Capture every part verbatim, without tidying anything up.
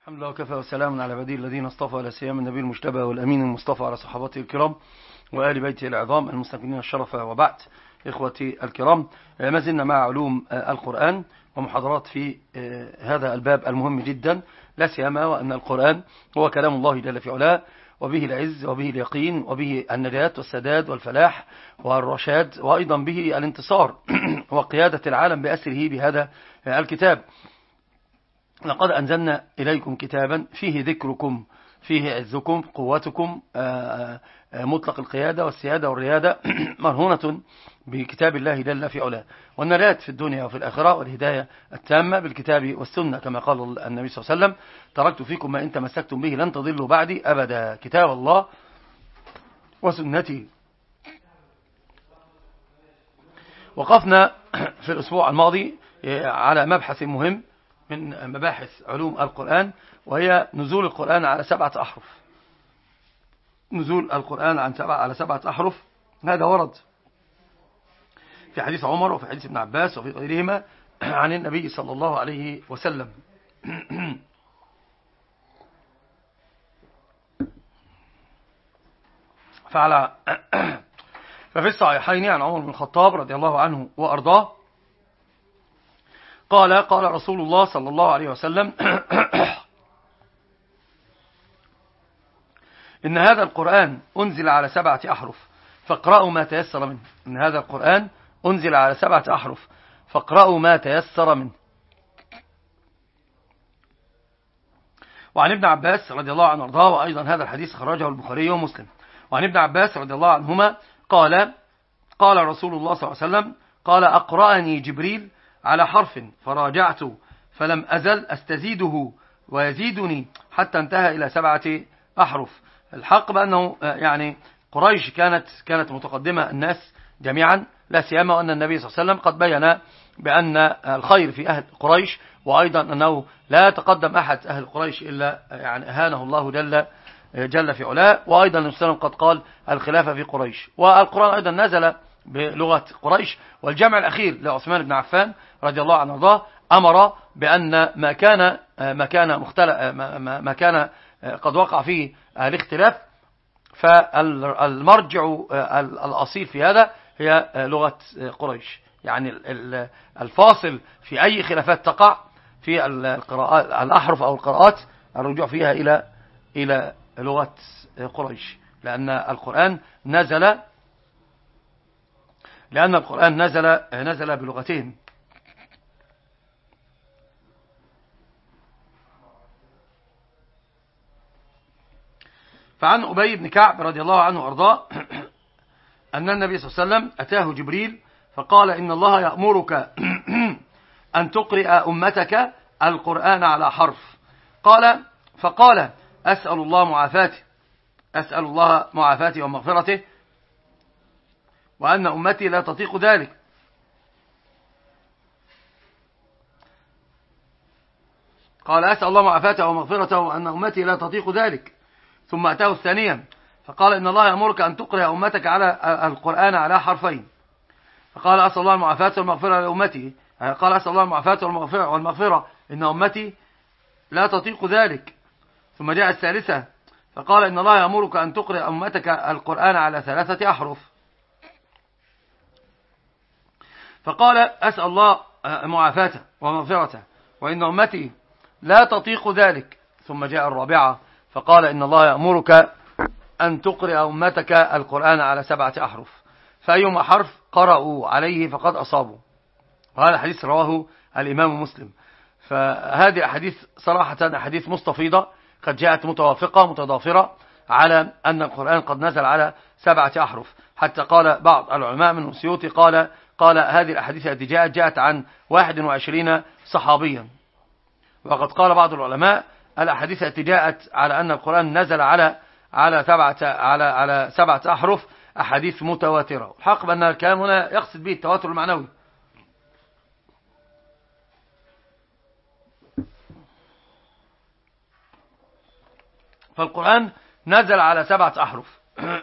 الحمد لله وكفى وسلام على عباده الذين اصطفى، لا سيما النبي المجتبى والأمين المصطفى على صحابته الكرام وآل بيته العظام المستكملين الشرف. وبعد، إخوتي الكرام، ما زلنا مع علوم القرآن ومحاضرات في هذا الباب المهم جدا، لا سيما وأن القرآن هو كلام الله جل في علاه، وبه العز وبه اليقين وبه النجاة والسداد والفلاح والرشاد، وأيضا به الانتصار وقيادة العالم بأسره بهذا الكتاب. لقد أنزلنا إليكم كتابا فيه ذكركم، فيه عزكم، قوتكم، مطلق القيادة والسيادة والريادة مرهونة بكتاب الله جل في علاه، والنجاة في الدنيا وفي الآخرة والهداية التامة بالكتاب والسنة، كما قال النبي صلى الله عليه وسلم: تركت فيكم ما إن تمسكتم به لن تضلوا بعدي أبدا، كتاب الله وسنتي. وقفنا في الأسبوع الماضي على مبحث مهم من مباحث علوم القرآن، وهي نزول القرآن على سبعة أحرف. نزول القرآن عن سبعة على سبعة أحرف، هذا ورد في حديث عمر وفي حديث ابن عباس وفي غيرهما عن النبي صلى الله عليه وسلم. فعلى ففي الصحيحين عن عمر بن الخطاب رضي الله عنه وأرضاه قال: قال رسول الله صلى الله عليه وسلم: إن هذا القرآن أنزل على سبعة أحرف فاقرأوا ما تيسر منه. إن هذا القرآن أنزل على سبعة أحرف فاقرأوا ما تيسر منه. وعن ابن عباس رضي الله عنه وارضاه، وأيضا هذا الحديث خرجه البخاري ومسلم. وعن ابن عباس رضي الله عنهما قال: قال رسول الله صلى الله عليه وسلم: قال: أقرأني جبريل على حرف فراجعت فلم أزل أستزيده ويزيدني حتى انتهى إلى سبعة أحرف. الحق بأنه يعني قريش كانت كانت متقدمة الناس جميعا، لا سيما وأن النبي صلى الله عليه وسلم قد بين بأن الخير في أهل قريش، وأيضا أنه لا يتقدم أحد أهل قريش إلا يعني أهانه الله جل جل في علاه. وأيضا النبي صلى الله عليه وسلم قد قال: الخلافة في قريش. والقرآن أيضا نزل بلغة قريش. والجمع الأخير لعثمان بن عفان رضي الله عنه وارضاه أمر بأن ما كان ما كان مختلف ما كان قد وقع فيه الاختلاف، فالمرجع الأصيل في هذا هي لغة قريش. يعني الفاصل في أي خلافات تقع في القراءات الأحرف أو القراءات الرجوع فيها إلى إلى لغة قريش، لأن القرآن نزل لأن القرآن نزل نزل بلغتهم. فعن أبي بن كعب رضي الله عنه وارضاه أن النبي صلى الله عليه وسلم أتاه جبريل فقال: إن الله يأمرك أن تقرئ أمتك القرآن على حرف. قال فقال: أسأل الله معافاته أسأل الله معافاته ومغفرته، وأن أمتي لا تطيق ذلك. قال: أسأل الله معافاته ومغفرته، وأن أمتي لا تطيق ذلك. ثم أتاه الثانية فقال: إن الله يأمرك أن تقرأ أمتك على القرآن على حرفين. فقال: أسأل الله المعافاة والمغفرة لأمتي. قال: أسأل الله المعافاة والمغفرة, والمغفرة إن أمتي لا تطيق ذلك. ثم جاء الثالثة فقال: إن الله يأمرك أن تقرأ أمتك القرآن على ثلاثة أحرف. فقال: أسأل الله معافاته ومغفرته، وإن أمتي لا تطيق ذلك. ثم جاء الرابعة فقال: إن الله يأمرك أن تقرأ أمتك القرآن على سبعة أحرف، فأيما حرف قرأوا عليه فقد أصابوا. وهذا الحديث رواه الإمام مسلم. فهذه أحاديث صراحة أحاديث مستفيضة قد جاءت متوافقة متضافرة على أن القرآن قد نزل على سبعة أحرف، حتى قال بعض العلماء من السيوطي قال قال هذه الأحاديث التي جاءت جاءت عن واحد وعشرين صحابيا. وقد قال بعض العلماء الأحاديث التي جاءت على أن القرآن نزل على على سبعة على على سبعة أحرف أحاديث متواترة. الحق بأن الكلام هنا يقصد به التواتر المعنوي. فالقرآن نزل على سبعة أحرف.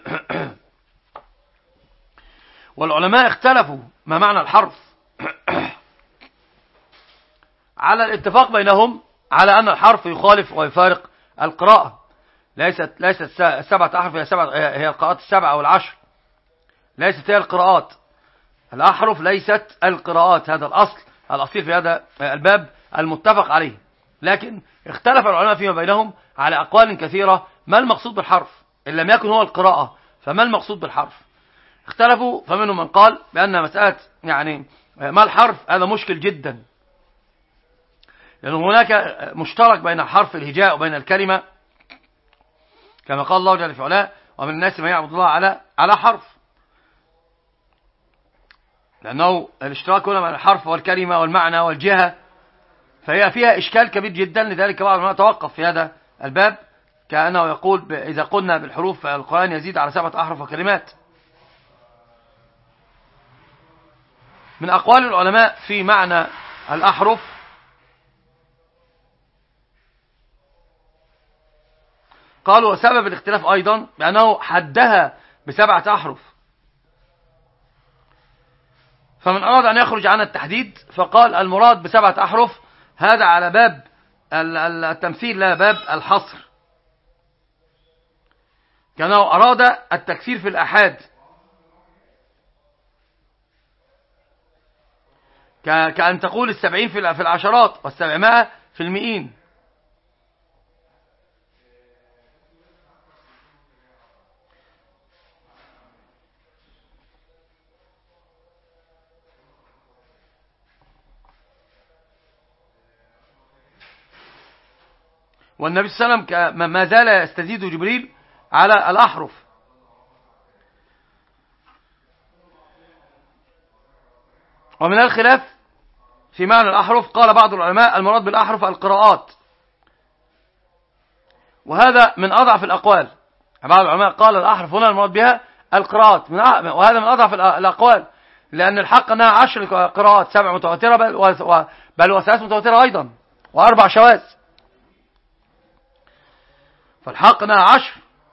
والعلماء اختلفوا ما معنى الحرف. على الاتفاق بينهم على أن الحرف يخالف ويفارق القراءة. ليست ليست السبعة أحرف هي سبعة، هي القراءات السبعة أو العشر، ليست هي القراءات. الأحرف ليست القراءات، هذا الأصل الأصيل في هذا الباب المتفق عليه. لكن اختلف العلماء فيما بينهم على أقوال كثيرة ما المقصود بالحرف، إن لم يكن هو القراءة فما المقصود بالحرف. اختلفوا، فمنهم من قال بأن مسألة يعني ما الحرف هذا مشكل جدا، لأن هناك مشترك بين حرف الهجاء وبين الكلمة، كما قال الله جل في علاه: ومن الناس من يعبد الله على على حرف، لأنه الاشتراك هنا بين الحرف والكلمة والمعنى والجهة، فهي فيها إشكال كبير جدا. لذلك بعض العلماء توقف في هذا الباب، كأنه يقول إذا قلنا بالحروف فالقرآن يزيد على سبعة أحرف وكلمات. من أقوال العلماء في معنى الأحرف قالوا وسبب الاختلاف أيضا بأنه حدها بسبعة أحرف، فمن أراد أن يخرج عن التحديد فقال المراد بسبعة أحرف هذا على باب التمثيل لا باب الحصر، كأنه أراد التكثير في الأحاد، كأن تقول السبعين في العشرات والسبعمائة في المئين. والنبي صلى الله عليه وسلم ما زال يستزيد جبريل على الأحرف. ومن الخلاف في معنى الأحرف قال بعض العلماء المراد بالأحرف القراءات، وهذا من أضعف الأقوال. بعض العلماء قال الأحرف هنا المراد بها القراءات، وهذا من أضعف الأقوال، لأن الحق أنها عشر قراءات، سبع متواترة بل وثلاث متواترة أيضا، وأربع شواذ، فالحق أنها عشر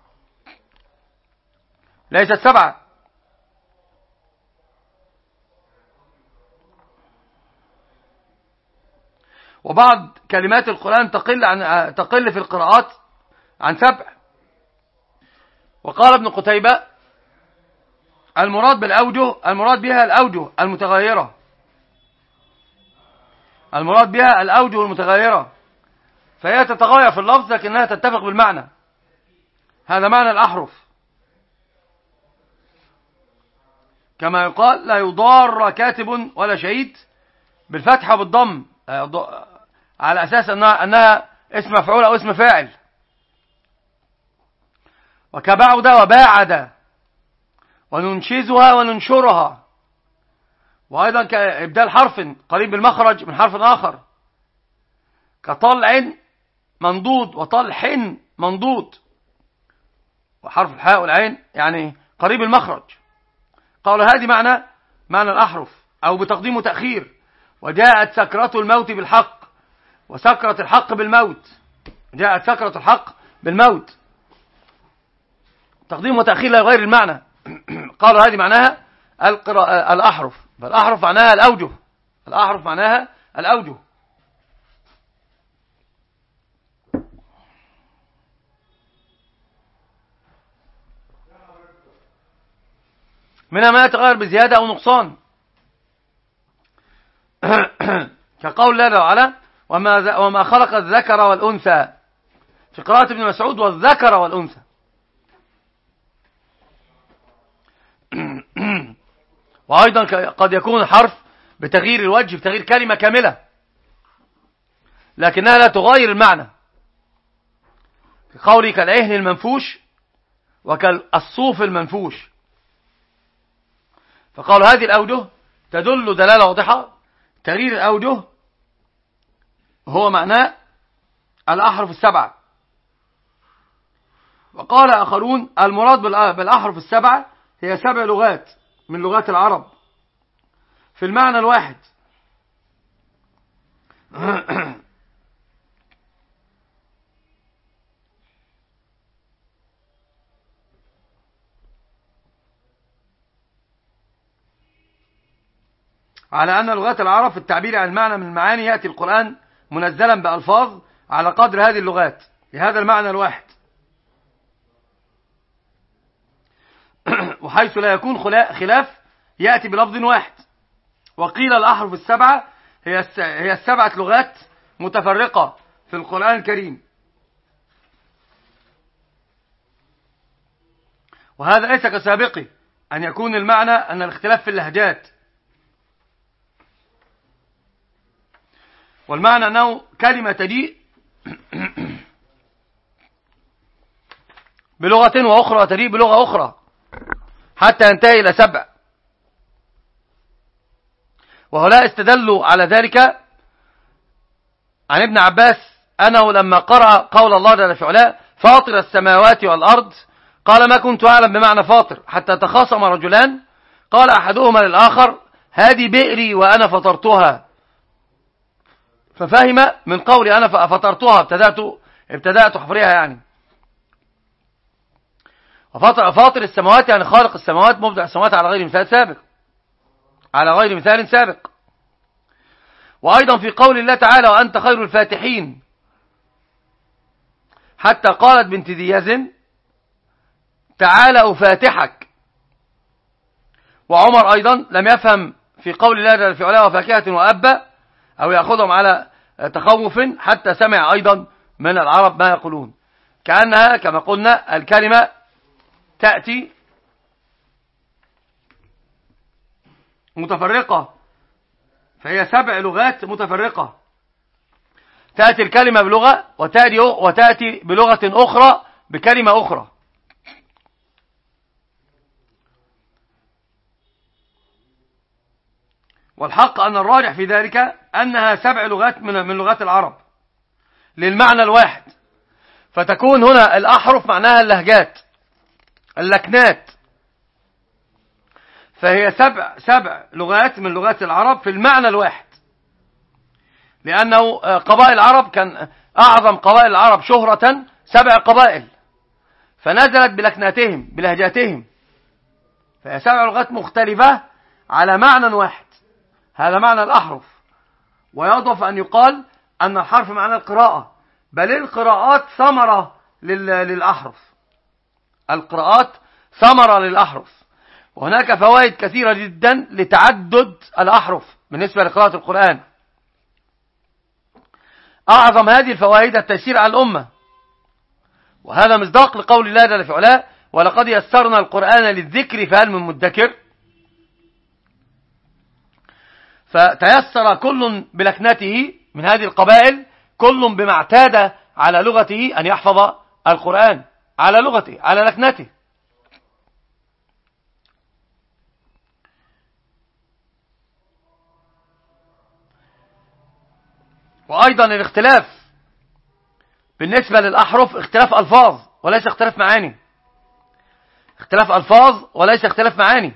ليست سبعة. وبعض كلمات القرآن تقل عن تقل في القراءات عن سبع. وقال ابن قتيبة المراد بالأوجه المراد بها الأوجه المتغيرة، المراد بها الأوجه المتغيرة، فهي تتغير في اللفظ لكنها تتفق بالمعنى. هذا معنى الأحرف، كما يقال لا يضار كاتب ولا شهيد بالفتح وبالضم، على أساس أنها, أنها اسم مفعول أو اسم فاعل. وكبعد وباعد وننشزها وننشرها، وأيضا كإبدال حرف قريب بالمخرج من حرف آخر، كطلع منضود وطلح منضود، وحرف الحاء والعين يعني قريب المخرج. قالوا هذه معنى معنى الأحرف، أو بتقديم وتأخير. وجاءت سكرة الموت بالحق، وسكرة الحق بالموت، جاءت سكرة الحق بالموت، تقديم وتأخير لغير المعنى. قالوا هذه معناها الأحرف، فالأحرف معناها الأوجه، الأحرف معناها الأوجه. منها ما يتغير بزيادة أو نقصان، كقول الله تعالى وما, وما خلق الذكر والأنثى، في قراءة ابن مسعود والذكر والأنثى. وأيضا قد يكون الحرف بتغيير الوجه، بتغيير كلمة كاملة لكنها لا تغير المعنى، كقولي كالعهن المنفوش وكالصوف المنفوش. فقالوا هذه الأوجه تدل دلالة واضحة، تغيير الأوجه هو معناه الأحرف السبعة. وقال آخرون المراد بالأحرف السبعة هي سبع لغات من لغات العرب في المعنى الواحد. على أن لغات العرب في التعبير عن المعنى من المعاني يأتي القرآن منزلا بألفاظ على قدر هذه اللغات لهذا المعنى الواحد، وحيث لا يكون خلاف يأتي بلفظ واحد. وقيل الأحرف السبعة هي هي السبعة لغات متفرقة في القرآن الكريم، وهذا ليس كسابقه أن يكون المعنى أن الاختلاف في اللهجات، والمعنى أنه كلمة تجيء بلغة وأخرى وتجيء بلغة أخرى حتى ينتهي إلى سبع. وهؤلاء استدلوا على ذلك عن ابن عباس أنه لما قرأ قول الله جل في علاه فاطر السماوات والأرض قال ما كنت أعلم بمعنى فاطر حتى تخاصم رجلان قال أحدهما للآخر هذه بئري وأنا فطرتها، ففهم من قولي أنا فطرتها ابتدأت ابتدأت حفرها يعني. وفاطر فاطر السماوات يعني خالق السماوات مبدع السماوات على غير مثال سابق على غير مثال سابق. وأيضا في قول الله تعالى وأنت خير الفاتحين حتى قالت بنت ذي يزن تعالى أفاتحك. وعمر أيضا لم يفهم في قول الله جل في علاه وفاكهة وأبا أو يأخذهم على تخوف حتى سمع أيضا من العرب ما يقولون، كأنها كما قلنا الكلمة تأتي متفرقة، فهي سبع لغات متفرقة، تأتي الكلمة بلغة وتأتي, وتأتي بلغة أخرى بكلمة أخرى. والحق أن الراجح في ذلك أنها سبع لغات من من لغات العرب للمعنى الواحد، فتكون هنا الأحرف معناها اللهجات اللكنات، فهي سبع سبع لغات من لغات العرب في المعنى الواحد، لأنه قبائل العرب كان أعظم قبائل العرب شهرة سبع قبائل، فنزلت بلكناتهم بلهجاتهم، فهي سبع لغات مختلفة على معنى واحد، هذا معنى الأحرف. ويضف أن يقال أن الحرف معنى القراءة، بل القراءات ثمرة للأحرف، القراءات ثمرة للأحرف، وهناك فوائد كثيرة جدا لتعدد الأحرف بالنسبة لقراءة القرآن. أعظم هذه الفوائد التيسير على الأمة، وهذا مصداق لقول الله جل في علاه ولقد يسرنا القرآن للذكر فهل من مدكر. فتيسر كل بلكنته من هذه القبائل، كل بما اعتاد على لغته أن يحفظ القرآن على لغته على لكنته. وأيضا الاختلاف بالنسبة للأحرف اختلاف ألفاظ وليس اختلاف معاني، اختلاف ألفاظ وليس اختلاف معاني،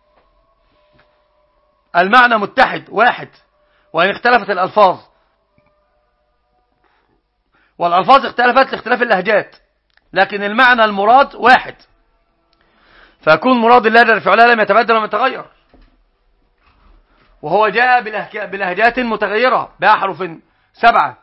المعنى متحد واحد وإن اختلفت الألفاظ، والألفاظ اختلفت لاختلاف اللهجات، لكن المعنى المراد واحد، فيكون مراد الله جل في علاه لم يتبدل ولا يتغير، وهو جاء بلهجات متغيرة بأحرف سبعة.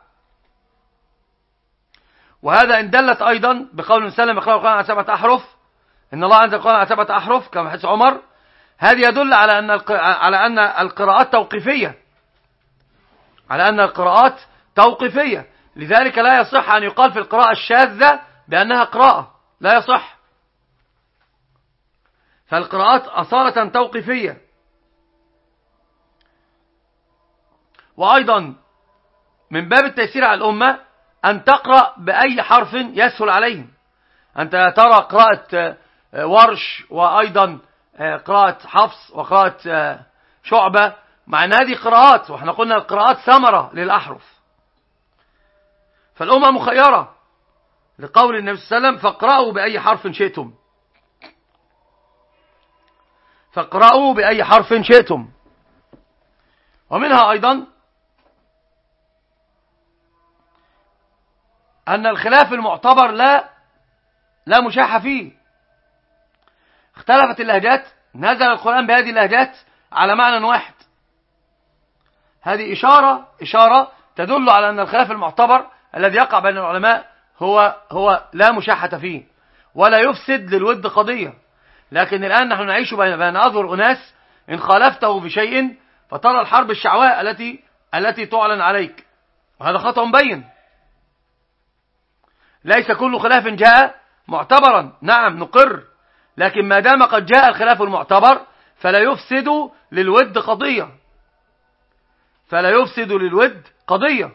وهذا إن دلت أيضا بقول سلم يقرأ القرآن على سبعة أحرف، إن الله أنزل القرآن على سبعة أحرف كما حديث عمر، هذا يدل على أن على أن القراءات توقيفية، على أن القراءات توقيفية، لذلك لا يصح أن يقال في القراءة الشاذة بأنها قراءة، لا يصح، فالقراءات أصالة توقيفية. وأيضا من باب التيسير على الأمة أن تقرأ بأي حرف يسهل عليهم، أنت ترى قراءة ورش وأيضا قراءة حفص وقراءة شعبة، مع أن هذه قراءات، وإحنا قلنا القراءات ثمرة للأحرف، فالأمة مخيرة لقول النبي صلى الله عليه وسلم فاقرأوا بأي حرف شئتم، فاقرأوا بأي حرف شئتم. ومنها أيضا أن الخلاف المعتبر لا لا مشاحة فيه، اختلفت اللهجات، نزل القرآن بهذه اللهجات على معنى واحد، هذه إشارة إشارة تدل على أن الخلاف المعتبر الذي يقع بين العلماء هو هو لا مشاحة فيه ولا يفسد للود قضية. لكن الآن نحن نعيش بين بين أظهر أناس إن خالفته بشيء فترى الحرب الشعواء التي التي تعلن عليك، وهذا خطأ مبين. ليس كل خلاف جاء معتبرا، نعم نقر، لكن ما دام قد جاء الخلاف المعتبر فلا يفسد للود قضية، فلا يفسد للود قضية.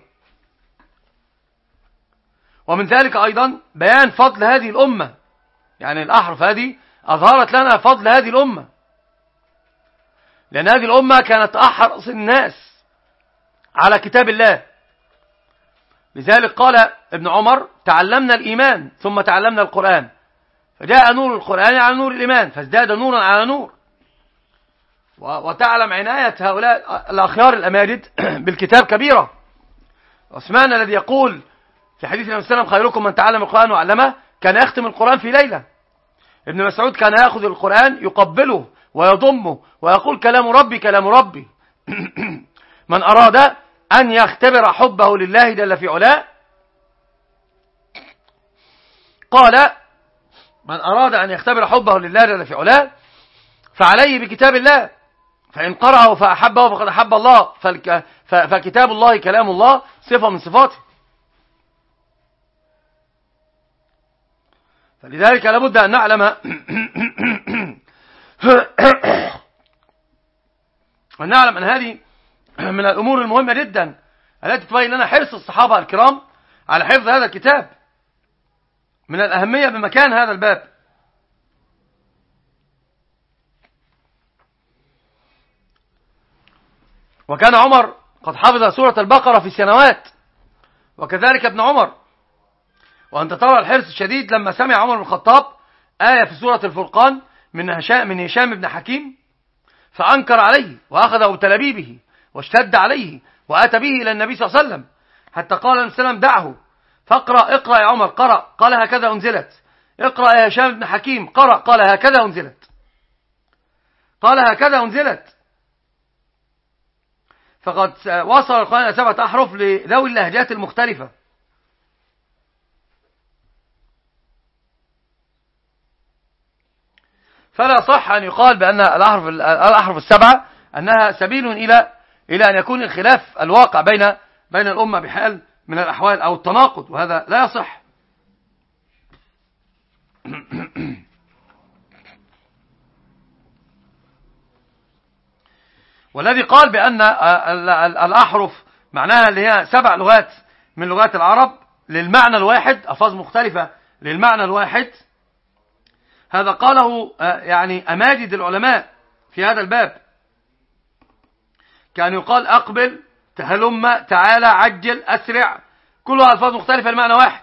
ومن ذلك أيضا بيان فضل هذه الأمة، يعني الأحرف هذه أظهرت لنا فضل هذه الأمة، لأن هذه الأمة كانت أحرص الناس على كتاب الله. لذلك قال ابن عمر: تعلمنا الإيمان ثم تعلمنا القرآن، فجاء نور القرآن على نور الإيمان فازداد نورا على نور. وتعلم عناية هؤلاء الأخيار الأماجد بالكتاب كبيرة. عثمان الذي يقول في حديث النبي صلى الله عليه وسلم: خيركم من تعلم القرآن وعلمه، كان يختم القرآن في ليلة. ابن مسعود كان يأخذ القرآن يقبله ويضمه ويقول: كلام ربي كلام ربي. من أراد أن يختبر حبه لله جل في علاه، قال: من أراد أن يختبر حبه لله جل في علاه فعليه بكتاب الله، فإن قرأه فأحبه فقد أحب الله، فكتاب الله كلام الله صفة من صفاته. فلذلك لابد أن نعلم أن نعلم أن هذه من الأمور المهمة جدا التي تبين لنا حرص الصحابة الكرام على حفظ هذا الكتاب، من الأهمية بمكان هذا الباب. وكان عمر قد حفظ سورة البقرة في سنوات، وكذلك ابن عمر. وأنت ترى الحرص الشديد لما سمع عمر بن الخطاب آية في سورة الفرقان من هشام من هشام بن حكيم، فأنكر عليه وأخذه بتلبيبه واشتد عليه وأتى به إلى النبي صلى الله عليه وسلم، حتى قال النبي صلى الله عليه وسلم: دعه، فاقرأ، اقرأ يا عمر. قرأ، قال: هكذا أنزلت. اقرأ يا هشام بن حكيم. قرأ، قال: هكذا أنزلت. قال: هكذا أنزلت. فقد وصل القرآن إلى سبعة أحرف لذوي اللهجات المختلفة. فلا صح أن يقال بأن الأحرف الأحرف السبعة أنها سبيل إلى إلى أن يكون الخلاف الواقع بين بين الأمة بحال من الأحوال أو التناقض، وهذا لا يصح. والذي قال بأن الأحرف معناها اللي هي سبع لغات من لغات العرب للمعنى الواحد، ألفاظ مختلفة للمعنى الواحد، هذا قاله يعني أماجد العلماء في هذا الباب. كان يقال: أقبل، تهلم، تعالى، عجل، أسرع، كلها ألفاظ مختلفة لمعنى واحد.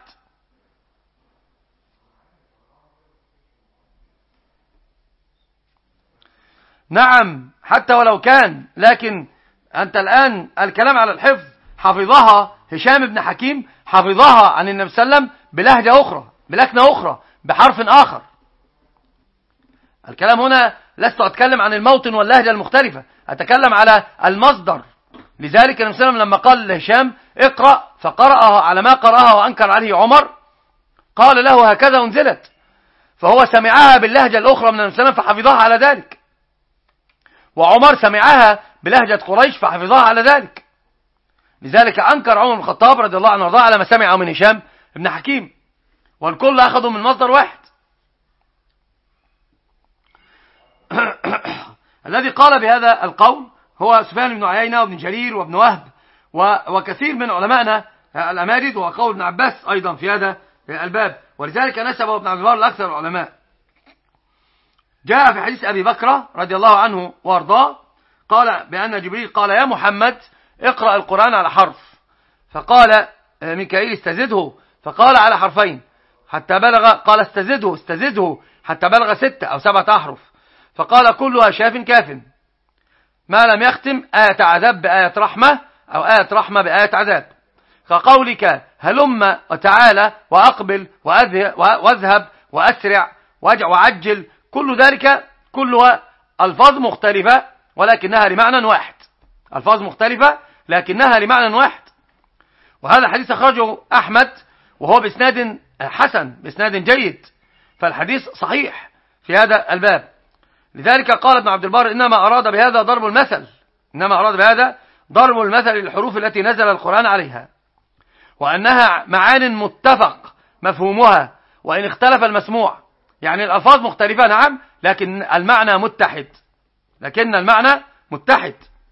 نعم حتى ولو كان، لكن أنت الآن الكلام على الحفظ حفظها هشام بن حكيم، حفظها عن النبي صلى الله عليه وسلم بلهجة أخرى، بلكنة أخرى، بحرف آخر. الكلام هنا لست أتكلم عن الموطن واللهجة المختلفة، أتكلم على المصدر. لذلك النبي صلى الله عليه وسلم لما قال لهشام: اقرأ، فقرأها على ما قرأها وأنكر عليه عمر، قال له: هكذا أنزلت. فهو سمعها باللهجة الأخرى من النبي صلى الله عليه وسلم فحفظها على ذلك، وعمر سمعها بلهجة قريش فحفظها على ذلك. لذلك أنكر عمر بن الخطاب رضي الله عنه وارضاه على ما سمعه من هشام بن حكيم، والكل أخذوا من مصدر واحد. الذي قال بهذا القول هو سفيان بن عيينة وابن جرير وابن وهب وكثير من علمائنا الأماجد، وقول ابن عباس أيضا في هذا الباب. ولذلك نسبه ابن عبد البر لأكثر العلماء. جاء في حديث أبي بكر رضي الله عنه وارضاه قال بأن جبريل قال: يا محمد اقرأ القرآن على حرف، فقال ميكائيل: استزده، فقال: على حرفين حتى بلغ، قال: استزده استزده حتى بلغ ستة أو سبعة أحرف، فقال: كلها شاف كاف، ما لم يختم آية عذاب بآية رحمة أو آية رحمة بآية عذاب. كقولك: هلم وتعالى وأقبل واذهب وأسرع وعجل، كل ذلك كلها ألفاظ مختلفة ولكنها لمعنى واحد، ألفاظ مختلفة لكنها لمعنى واحد. وهذا الحديث أخرجه أحمد وهو بإسناد حسن بإسناد جيد، فالحديث صحيح في هذا الباب. لذلك قال ابن عبد البر إنما أراد بهذا ضرب المثل إنما أراد بهذا ضرب المثل للحروف التي نزل القرآن عليها، وأنها معان متفق مفهومها وإن اختلف المسموع. يعني الألفاظ مختلفة نعم، لكن المعنى متحد لكن المعنى متحد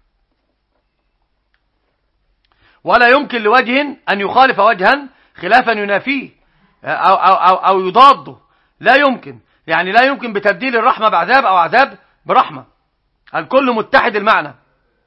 ولا يمكن لوجه أن يخالف وجها خلافا ينافيه أو, أو, أو, أو يضاده، لا يمكن. يعني لا يمكن بتبديل الرحمة بعذاب أو عذاب برحمة، الكل متحد المعنى.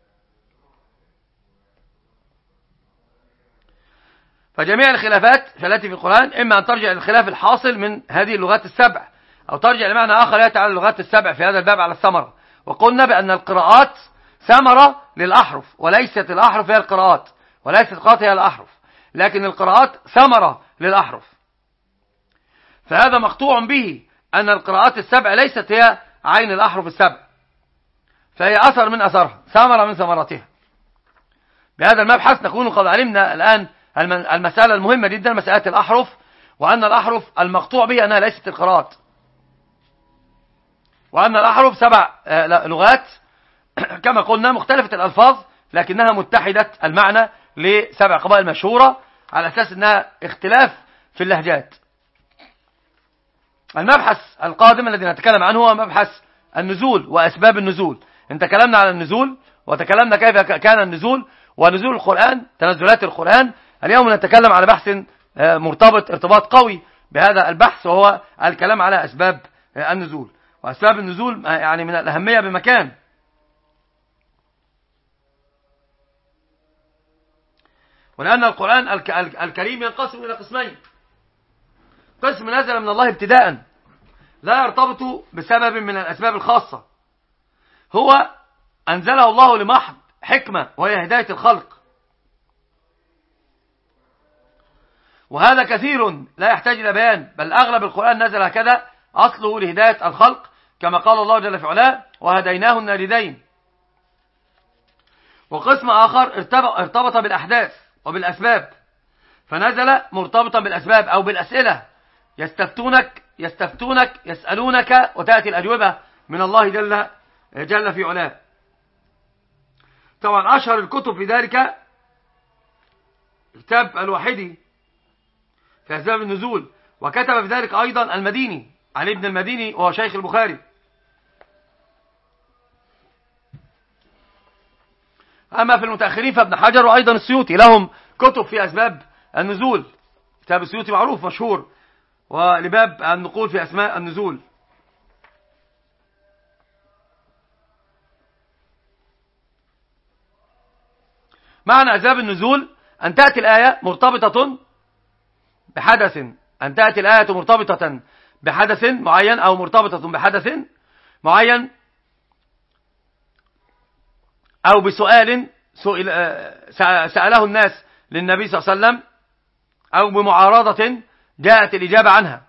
فجميع الخلافات التي في القرآن إما أن ترجع للخلاف الحاصل من هذه اللغات السبع، أو ترجع لمعنى آخر يأتي على اللغات السبع في هذا الباب على الثمرة. وقلنا بأن القراءات ثمرة للأحرف، وليست الأحرف هي القراءات، وليست القراءات هي الأحرف، لكن القراءات ثمرة للأحرف. فهذا مقطوع به أن القراءات السبع ليست هي عين الأحرف السبع، فهي أثر من أثرها، ثمرة من ثمراتها. بهذا المبحث نكون قد علمنا الآن المسألة المهمة جدا، مسألة الأحرف، وأن الأحرف المقطوع بها أنها ليست القراءات، وأن الأحرف سبع لغات كما قلنا مختلفة الألفاظ لكنها متحدة المعنى لسبع قبائل مشهورة، على أساس أنها اختلاف في اللهجات. المبحث القادم الذي نتكلم عنه هو مبحث النزول وأسباب النزول. إن تكلمنا على النزول وتكلمنا كيف كان النزول ونزول القرآن، تنزلات القرآن. اليوم نتكلم على بحث مرتبط ارتباط قوي بهذا البحث، وهو الكلام على أسباب النزول. وأسباب النزول يعني من الأهمية بمكان، ولأن القرآن الكريم ينقسم إلى قسمين: قسم نزل من الله ابتداء لا يرتبط بسبب من الأسباب الخاصة، هو أنزله الله لمحض حكمة وهي هداية الخلق، وهذا كثير لا يحتاج إلى بيان، بل أغلب القرآن نزل هكذا، أصله لهداية الخلق كما قال الله جل في علاه: وهديناه النجدين. وقسم آخر ارتبط بالأحداث وبالأسباب، فنزل مرتبطا بالأسباب أو بالأسئلة، يستفتونك يستفتونك يسألونك وتأتي الأجوبة من الله جل جل في علاه. طبعا أشهر الكتب في ذلك كتاب الوحيدي في أسباب النزول، وكتب في ذلك أيضا المديني علي بن المديني وهو شيخ البخاري. أما في المتأخرين فابن حجر وأيضا السيوطي لهم كتب في أسباب النزول. كتاب السيوطي معروف مشهور، ولباب النقول في أسماء النزول. معنى أسباب النزول أن تأتي الآية مرتبطة بحدث أن تأتي الآية مرتبطة بحدث معين أو مرتبطة بحدث معين، أو بسؤال سأله الناس للنبي صلى الله عليه وسلم، أو بمعارضة جاءت الإجابة عنها.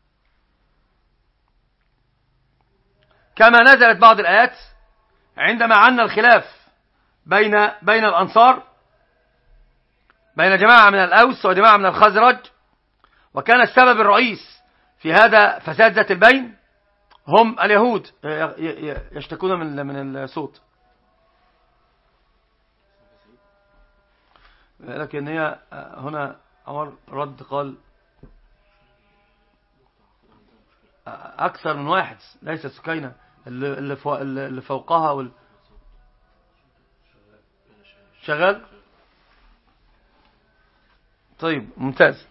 كما نزلت بعض الآيات عندما عنا الخلاف بين بين الأنصار، بين جماعة من الأوس وجماعة من الخزرج، وكان السبب الرئيس في هذا فساد ذات البين هم اليهود. يشتكون من من الصوت، لكن هي هنا عمر رد قال أكثر من واحد، ليس سكينة اللي اللي فوقها وال شغال. طيب ممتاز.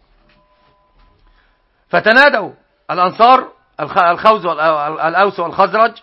فتنادوا الأنصار الخوز والأوس والخزرج،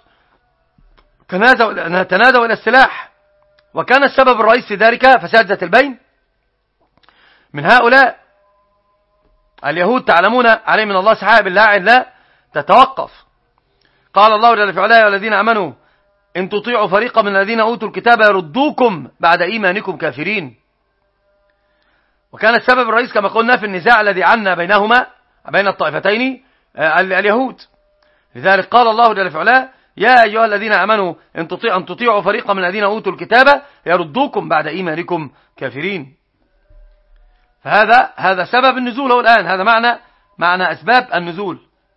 تنادوا إلى السلاح، وكان السبب الرئيس في ذلك فساد ذات البين من هؤلاء اليهود. تعلمون عليه من الله سحاب اللاعن لا تتوقف. قال الله جل في علاه: والذين آمنوا إن تطيعوا فريقا من الذين أوتوا الكتاب يردوكم بعد إيمانكم كافرين. وكان السبب الرئيس كما قلنا في النزاع الذي عنا بينهما بين الطائفتين اليهود. لذلك قال الله جل في علاه: يا أيها الذين آمنوا إن تطيعوا أن تطيعوا فريقا من الذين أوتوا الكتاب يردوكم بعد إيمانكم كافرين. فهذا هذا سبب النزول هو الآن، هذا معنى معنى أسباب النزول.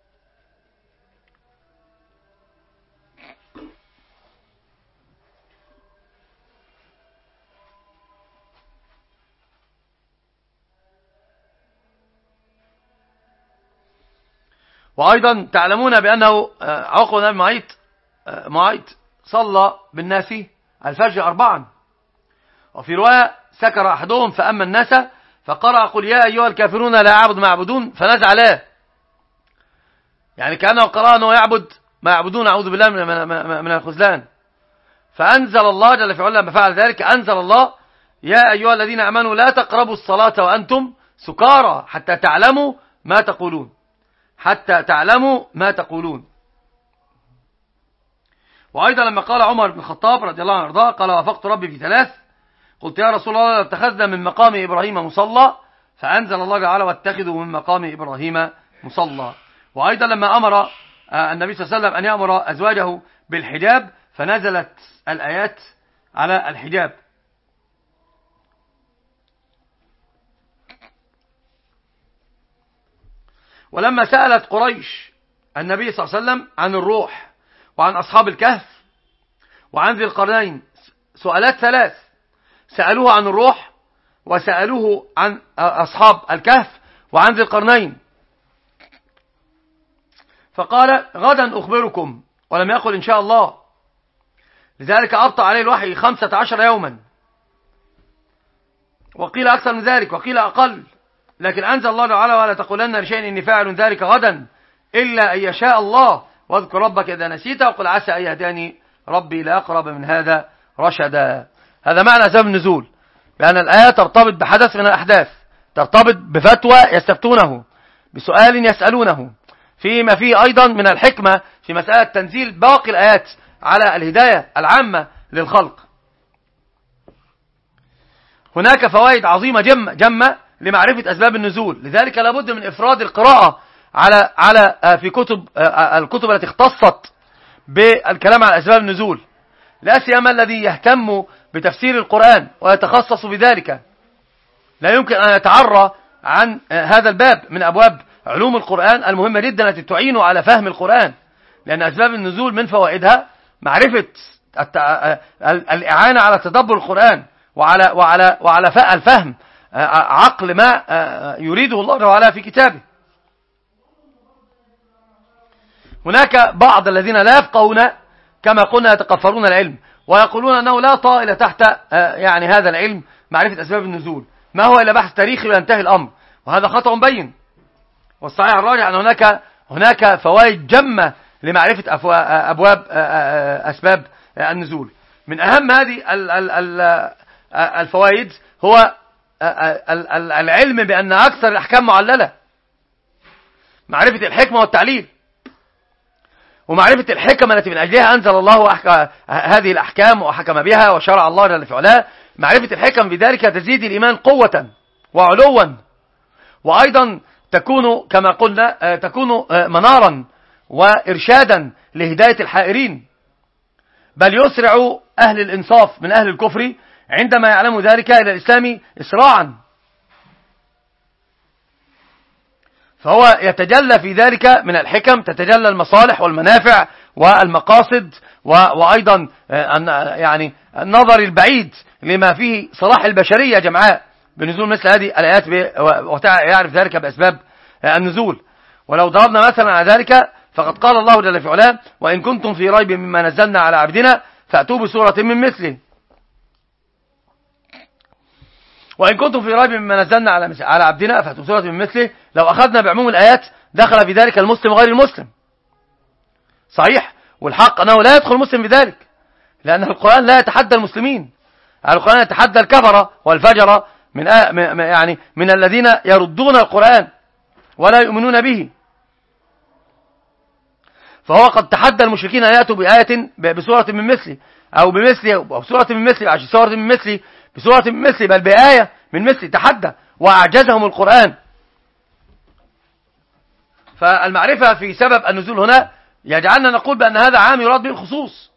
وأيضا تعلمون بأنه عقبة بن أبي معيط معيط صلى بالناس الفجر أربعا، وفي رواية سكر أحدهم فأما الناس فقرأ قل يا أيها الكافرون لا أعبد ما يعبدون فنزع له، يعني كأنه قرأ أنه يعبد ما يعبدون، أعوذ بالله من, من الخذلان. فأنزل الله جل في علاه لما فعل ذلك أنزل الله يا أيها الذين آمنوا لا تقربوا الصلاة وأنتم سكارى حتى تعلموا ما تقولون، حتى تعلموا ما تقولون. وأيضا لما قال عمر بن الخطاب رضي الله عنه وارضاه قال وافقت ربي في ثلاث، قلت يا رسول الله اتخذنا من مقام إبراهيم مصلى، فأنزل الله تعالى واتخذوا من مقام إبراهيم مصلى. وأيضا لما أمر النبي صلى الله عليه وسلم أن يأمر أزواجه بالحجاب فنزلت الآيات على الحجاب. ولما سألت قريش النبي صلى الله عليه وسلم عن الروح وعن أصحاب الكهف وعن ذي القرنين سؤالات ثلاث، سألوه عن الروح وسألوه عن أصحاب الكهف وعن ذي القرنين، فقال غدا أخبركم، ولم يقل إن شاء الله. لذلك أبطأ عليه الوحي خمسة عشر يوما، وقيل أكثر من ذلك وقيل أقل، لكن أنزل الله تعالى ولا تقولن لشيء إني فاعل ذلك غدا إلا أن يشاء الله، واذكر ربك إذا نسيت وقل عسى أن يهداني ربي لأقرب من هذا رشدا. هذا معنى سبب النزول، بأن الآية ترتبط بحدث من الأحداث، ترتبط بفتوى يستفتونه، بسؤال يسألونه، فيما فيه أيضا من الحكمة في مسألة تنزيل باقي الآيات على الهداية العامة للخلق. هناك فوائد عظيمة جمة, جمة لمعرفة أسباب النزول، لذلك لابد من إفراد القراءة على على في كتب الكتب التي اختصت بالكلام على أسباب النزول، لا سيما الذي يهتم بتفسير القرآن ويتخصص بذلك، لا يمكن أن يتعرى عن هذا الباب من أبواب علوم القرآن المهمة جدا التي تعين على فهم القرآن، لأن أسباب النزول من فوائدها معرفة الإعانة على تدبر القرآن وعلى وعلى وعلى الفهم عقل ما يريده الله تعالى في كتابه. هناك بعض الذين لا يفقهون كما قلنا يتقفرون العلم ويقولون أنه لا طائل تحت يعني هذا العلم معرفة أسباب النزول، ما هو إلا بحث تاريخي وينتهي الأمر، وهذا خطأ بين. والصحيح الراجح أن هناك هناك فوائد جمة لمعرفة أبواب أسباب النزول. من أهم هذه الفوائد هو العلم بأن أكثر الأحكام معللة، معرفة الحكمة والتعليل، ومعرفة الحكمة التي من أجلها أنزل الله هذه الأحكام وحكم بها وشرع الله جل في علاه. معرفة الحكم بذلك تزيد الإيمان قوة وعلوا، وأيضا تكون كما قلنا تكون منارا وإرشادا لهداية الحائرين، بل يسرع أهل الإنصاف من أهل الكفر عندما يعلموا ذلك إلى الإسلام إسراعا، فهو يتجلى في ذلك من الحكم، تتجلى المصالح والمنافع والمقاصد، وأيضا يعني النظر البعيد لما فيه صلاح البشرية جمعاء بنزول مثل هذه الآيات، ويعرف ذلك بأسباب النزول. ولو ضربنا مثلا على ذلك فقد قال الله جل في علاه وإن كنتم في ريب مما نزلنا على عبدنا فأتوا بسورة من مثله، وإن كنتم في ريب مما نزلنا على على عبدنا فأتوا بسورة من مثله. لو أخذنا بعموم الآيات دخل في ذلك المسلم غير المسلم، صحيح، والحق أنه لا يدخل المسلم بذلك، لأن القرآن لا يتحدى المسلمين، القرآن يتحدى الكفرة والفجرة من يعني من الذين يردون القرآن ولا يؤمنون به. فهو قد تحدى المشركين أن يأتوا بآية بسورة من مثله أو بمثله أو بسورة من مثله عشان سورة من مثله بسورة من مثله بل بآية من مثله، تحدى وأعجزهم القرآن. فالمعرفة في سبب النزول هنا يجعلنا نقول بأن هذا عام يراد به الخصوص،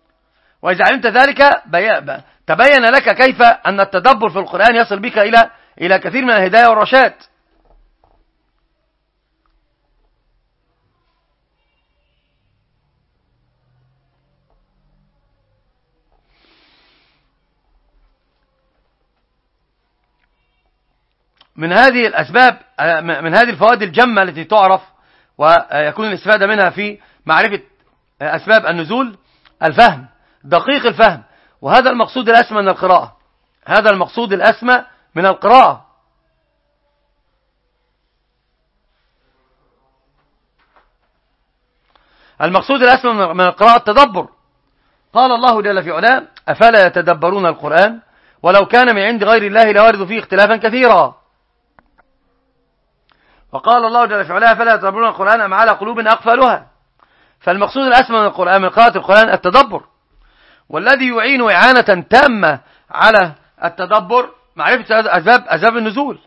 وإذا علمت ذلك تبين لك كيف أن التدبر في القرآن يصل بك إلى إلى كثير من الهداية والرشاد. من هذه الأسباب، من هذه الفوائد الجمة التي تعرف ويكون الاستفادة منها في معرفة أسباب النزول، الفهم، دقيق الفهم. وهذا المقصود الأسمى من القراءة، هذا المقصود الأسمى من القراءة. المقصود الأسمى من القراءة التدبر. قال الله جل في علاه: أفلا يتدبرون القرآن ولو كان من عند غير الله لوارد فيه اختلافا كثيرا. وقال الله جل في علاه: أفلا يتدبرون القرآن أم على قلوب أقفالها. فالمقصود الأسمى من القرآن، من قراءة القرآن، التدبر. والذي يعين إعانة تامة على التدبر معرفة أسباب أسباب النزول.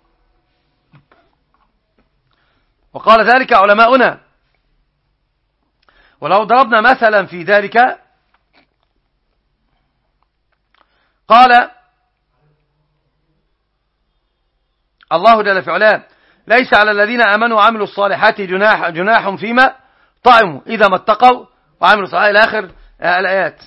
وقال ذلك علماؤنا. ولو ضربنا مثلا في ذلك، قال الله جل في علاه: ليس على الذين آمنوا وعملوا الصالحات جناح, جناح فيما طعموا إذا ما اتقوا وعملوا الصالحات إلى آخر الآيات.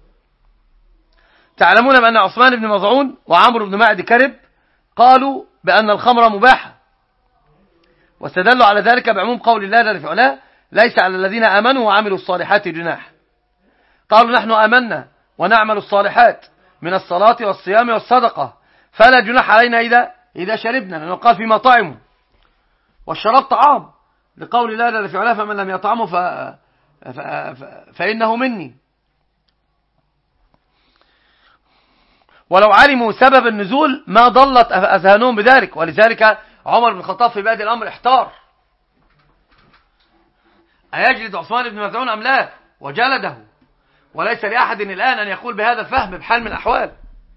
تعلمون بأن عثمان بن مظعون وعمرو بن معد كرب قالوا بأن الخمر مباحة، واستدلوا على ذلك بعموم قول الله جل في علاه: ليس على الذين آمنوا وعملوا الصالحات جناح. قالوا: نحن آمنا ونعمل الصالحات من الصلاة والصيام والصدقة، فلا جناح علينا إذا إذا شربنا، لأنه قال فيما طعموا، والشراب طعام، لقول الله جل في علاه: فمن لم يطعمه ف... ف... ف... فإنه مني. ولو علموا سبب النزول ما ضلت أذهانهم بذلك. ولذلك عمر بن الخطاب في بادئ الأمر احتار: أيجلد عثمان بن مظعون أم لا؟ وجلده. وليس لأحد الآن أن يقول بهذا الفهم بحال من الأحوال.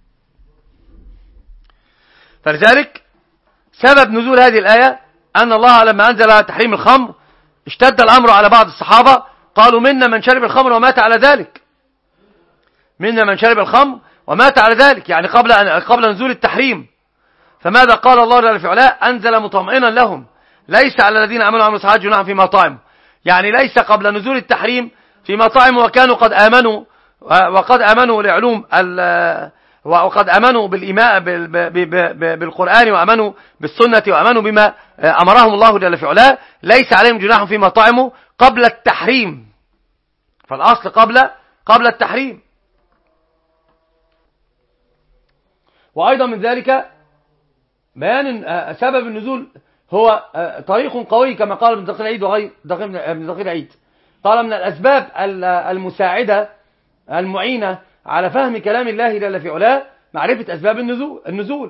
فلذلك سبب نزول هذه الآية أن الله لما أنزل تحريم الخمر اشتد الأمر على بعض الصحابة، قالوا: منا من شرب الخمر ومات على ذلك، منا من شرب الخمر ومات على ذلك، يعني قبل أن قبل نزول التحريم. فماذا قال الله جل في علاه؟ أنزل مطمئنا لهم: ليس على الذين آمنوا وعملوا الصالحات جناح فيما طعموا. يعني ليس قبل نزول التحريم فيما طعموا وكانوا قد آمنوا، وقد آمنوا لعلوم وقد آمنوا بالإيمان بالقرآن، وآمنوا بالسنة، وآمنوا بما أمرهم الله جل في علاه. ليس عليهم جناح فيما طعموا قبل التحريم، فالأصل قبل قبل التحريم. وأيضا من ذلك بيان سبب النزول هو طريق قوي، كما قال ابن دقيق العيد وغير ابن دقيق العيد. قال: من الأسباب المساعدة المعينة على فهم كلام الله جل في علاه معرفة أسباب النزول النزول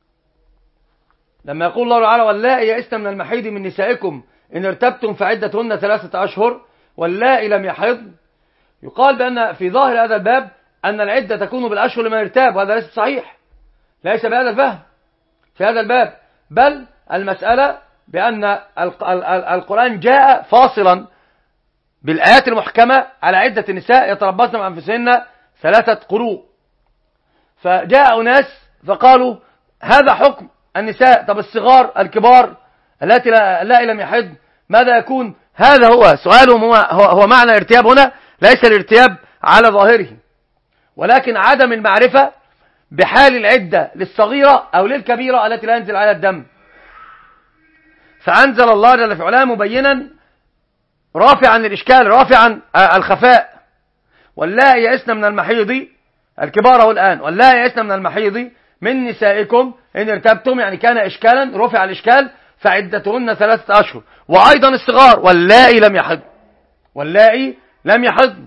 لما يقول الله تعالى: واللائي يئسن من المحيض من نسائكم إن ارتبتم فعدتهن ثلاثة أشهر واللائي لم يحضن. يقال بأن في ظاهر هذا الباب أن العدة تكون بالأشهر لمن ارتاب، وهذا ليس صحيح، ليس بهذا الفهم في هذا الباب، بل المسألة بأن القرآن جاء فاصلا بالآيات المحكمة على عدة النساء يتربصن مع أنفسهن ثلاثة قروء. فجاء أناس فقالوا: هذا حكم النساء، طب الصغار الكبار التي لا لم يحضن ماذا يكون؟ هذا هو سؤالهم، هو, هو معنى الارتياب هنا، ليس الارتياب على ظاهره، ولكن عدم المعرفة بحال العدة للصغيرة أو للكبيرة التي لا ينزل عليها الدم. فأنزل الله جل في علاه مبينا رافعا الإشكال، رافعا الخفاء: واللائي يئسن من المحيض، الكبار هو الآن، واللائي يئسن من المحيض من نسائكم إن ارتبتم، يعني كان إشكالا، رفع الإشكال، فعدتهن ثلاثة أشهر. وأيضا الصغار: واللائي لم يحضن، واللائي لم يحضن.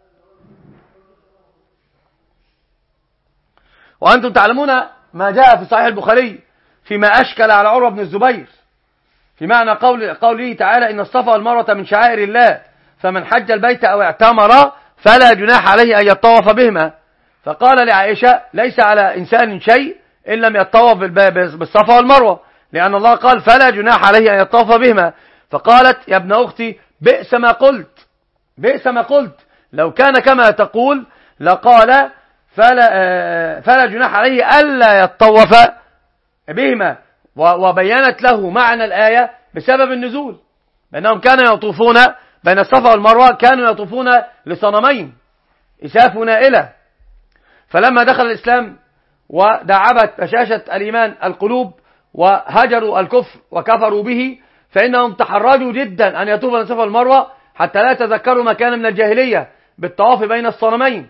وأنتم تعلمون ما جاء في صحيح البخاري فيما أشكل على عروة بن الزبير في معنى قول قوله تعالى: إن الصفا والمروة من شعائر الله فمن حج البيت أو اعتمر فلا جناح عليه أن يطوف بهما. فقال لعائشة: ليس على إنسان شيء إن لم يطوف بالصفا والمروة، لأن الله قال: فلا جناح عليه أن يطوف بهما. فقالت: يا ابن أختي بئس ما قلت، بئس ما قلت، لو كان كما تقول لقال فلا, فلا جناح عليه ألا يطوف بهما وبينت له معنى الآية بسبب النزول، بأنهم كانوا يطوفون بين الصفا والمروة، كانوا يطوفون لصنمين إساف نائلة، فلما دخل الإسلام ودعبت بشاشة الإيمان القلوب وهجروا الكفر وكفروا به، فإنهم تحرجوا جدا أن يطوفوا بين الصفا والمروة حتى لا يتذكروا ما كان من الجاهلية بالطواف بين الصنمين.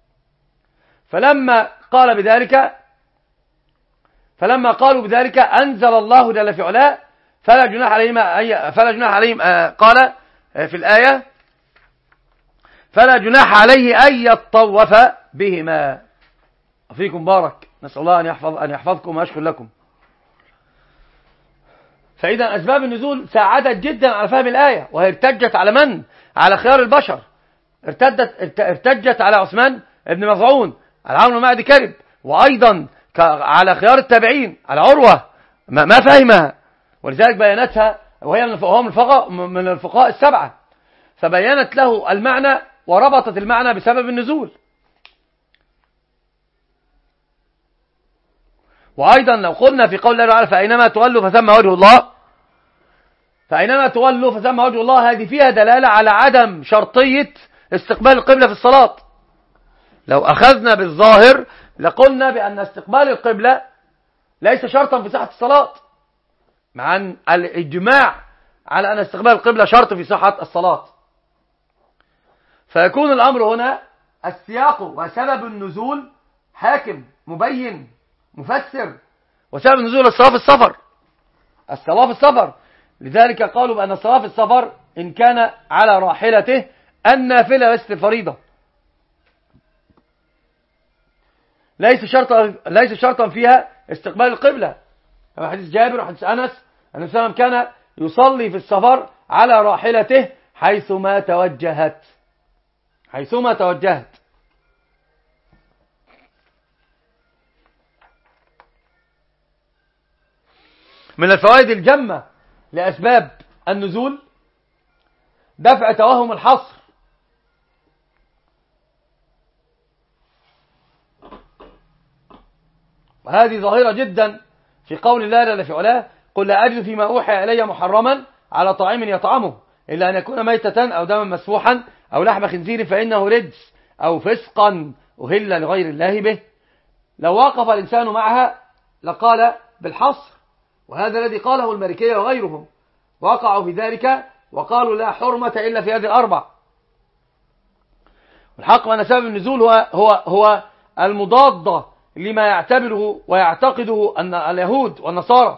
فلما قال بذلك فلما قالوا بذلك أنزل الله جل في علاه فلا جناح عليهم أي فلا جناح عليهم قال في الآية فلا جناح عليه أن يطوف بهما. فيكم بارك، نسأل الله أن يحفظ أن يحفظكم ويشكر لكم. فإذا أسباب النزول ساعدت جدا على فهم الآية، وهي ارتجت على من؟ على خيار البشر، ارتدت ارتجت على عثمان بن مظعون، على عمرو بن معدي كرب، وأيضا على خيار التابعين، على عروة ما فهمها، ولذلك بيانتها وهي من الفقهاء من الفقهاء السبعة، فبينت له المعنى وربطت المعنى بسبب النزول. وأيضا لو قلنا في قول الله تعالى فأينما تولوا فثم وجه الله، فأينما تولوا فثم وجه الله، هذه فيها دلالة على عدم شرطية استقبال القبلة في الصلاة. لو أخذنا بالظاهر لقلنا بأن استقبال القبلة ليس شرطا في صحة الصلاة، مع أن الإجماع على أن استقبال القبلة شرط في صحة الصلاة. فيكون الأمر هنا السياق وسبب النزول حاكم مبين مفسر، وسبب النزول الصلاة في السفر، الصلاة في السفر. لذلك قالوا بأن الصلاة في السفر إن كان على راحلته النافلة ليست الفريضة، ليس شرطا ليس شرطا فيها استقبال القبلة، كما حديث جابر وحديث أنس أن النبي صلى الله عليه وسلم كان يصلي في السفر على راحلته حيثما توجهت حيثما توجهت. من الفوائد الجمة لأسباب النزول دفع توهم الحصر، وهذه ظاهرة جدا في قول الله جل في علاه قل لا أجد فيما أوحي إلي محرما على طاعم يطعمه إلا أن يكون ميتة أو دما مسفوحا أو لحم خنزير فإنه رجس أو فسقا أهل لغير الله به. لو وقف الإنسان معها لقال بالحصر، وهذا الذي قاله المالكية وغيرهم، وقعوا في ذلك وقالوا لا حرمة إلا في هذه الأربع. والحق أن سبب النزول هو, هو, هو المضاد لما يعتبره ويعتقده أن اليهود والنصارى،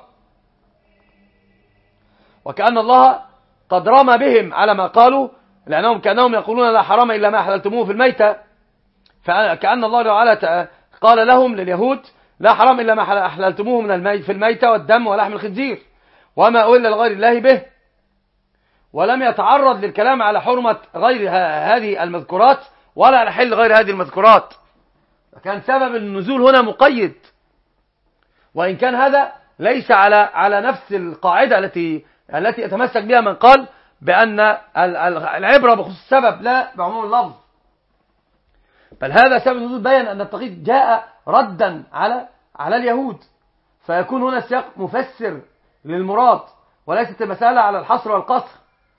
وكأن الله قد رمى بهم على ما قالوا، لأنهم كأنهم يقولون لا حرام إلا ما أحللتموه في الميتة، فكأن الله تعالى قال لهم لليهود لا حرام إلا ما أحللتموه من الميت في الميتة والدم ولحم الخنزير وما أهل لغير الله به، ولم يتعرض للكلام على حرمة غير هذه المذكورات ولا على حل غير هذه المذكورات. كان سبب النزول هنا مقيد، وإن كان هذا ليس على على نفس القاعدة التي التي يتمسك بها من قال بأن العبرة بخصوص السبب لا بعموم اللفظ، بل هذا سبب النزول بيان أن التقييد جاء ردا على على اليهود، فيكون هنا السياق مفسر للمراد وليست المسألة على الحصر والقصر.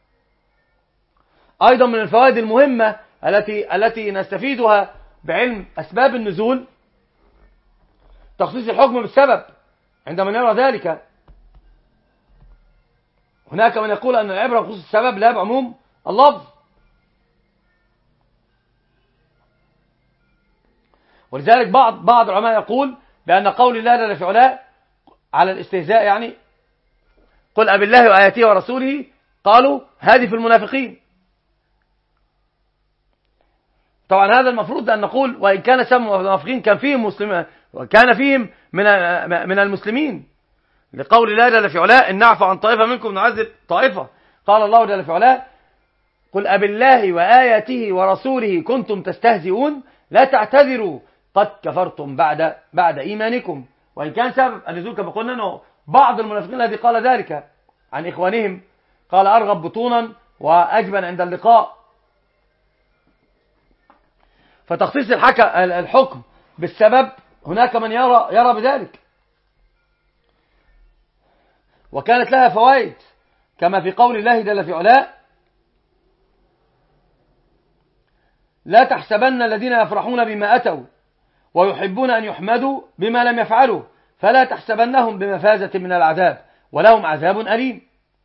أيضا من الفوائد المهمة التي التي نستفيدها بعلم أسباب النزول تخصيص الحكم بالسبب عندما نرى ذلك. هناك من يقول أن العبرة بخصوص السبب لا بعموم اللفظ، ولذلك بعض بعض العلماء يقول بأن قول الله جل في علاه على الاستهزاء يعني قل أبالله وآياته ورسوله، قالوا هذه في المنافقين. طبعا هذا المفروض أن نقول وإن كان سبب المنافقين كان فيهم مسلمين وكان فيهم من من المسلمين، لقول الله جل في علاه إن نعفو عن طائفة منكم نعذب طائفة. قال الله جل في علاه قل أبالله وآياته ورسوله كنتم تستهزئون لا تعتذروا قد كفرتم بعد بعد إيمانكم. وإن كان سبب النزول كما قلنا أنه بعض المنافقين الذي قال ذلك عن إخوانهم قال أرغب بطونا وأجبن عند اللقاء. فتخصيص الحكم بالسبب هناك من يرى يرى بذلك، وكانت لها فوائد، كما في قول الله جل في علاه: لا تحسبن الذين يفرحون بما أتوا ويحبون أن يحمدوا بما لم يفعلوا فلا تحسبنهم بمفازة من العذاب ولهم عذاب أليم.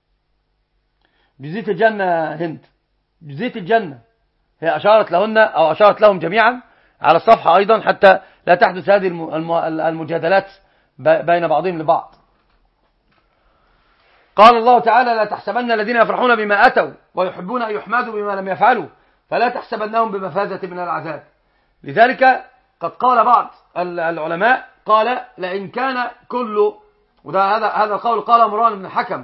جزية الجنة هند، جزية الجنة هي أشارت لهن أو أشارت لهم جميعا على الصفحة أيضا، حتى لا تحدث هذه المجادلات بين بعضهم لبعض. قال الله تعالى: لا تحسبن الذين يفرحون بما أتوا ويحبون أن يحمدوا بما لم يفعلوا فلا تحسبنهم بمفازة من العذاب. لذلك قد قال بعض العلماء، قال: لئن كان كل، وده هذا هذا القول قال مروان بن الحكم،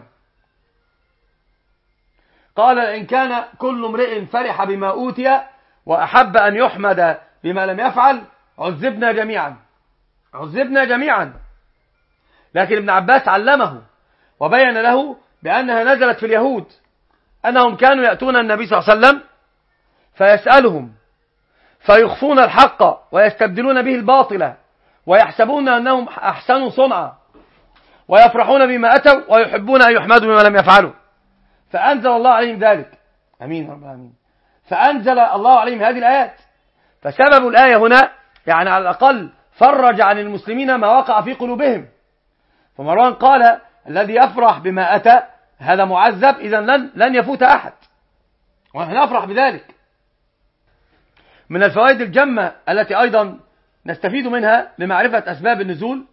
قال: لئن كان كل امرئ فرح بما أوتي وأحب أن يحمد بما لم يفعل عذبنا جميعا، عذبنا جميعا. لكن ابن عباس علمه وبين له بأنها نزلت في اليهود، أنهم كانوا يأتون النبي صلى الله عليه وسلم فيسألهم فيخفون الحق ويستبدلون به الباطل ويحسبون أنهم أحسنوا صنعا ويفرحون بما أتوا ويحبون أن يحمدوا بما لم يفعلوا، فأنزل الله عليهم ذلك. أمين رب العالمين. فأنزل الله عليهم هذه الآيات. فسبب الآية هنا يعني على الأقل فرج عن المسلمين ما وقع في قلوبهم. فمروان قال: الذي يفرح بما أتى هذا معذب، إذن لن, لن يفوت أحد، ونحن نفرح بذلك. من الفوائد الجمة التي أيضا نستفيد منها لمعرفة أسباب النزول،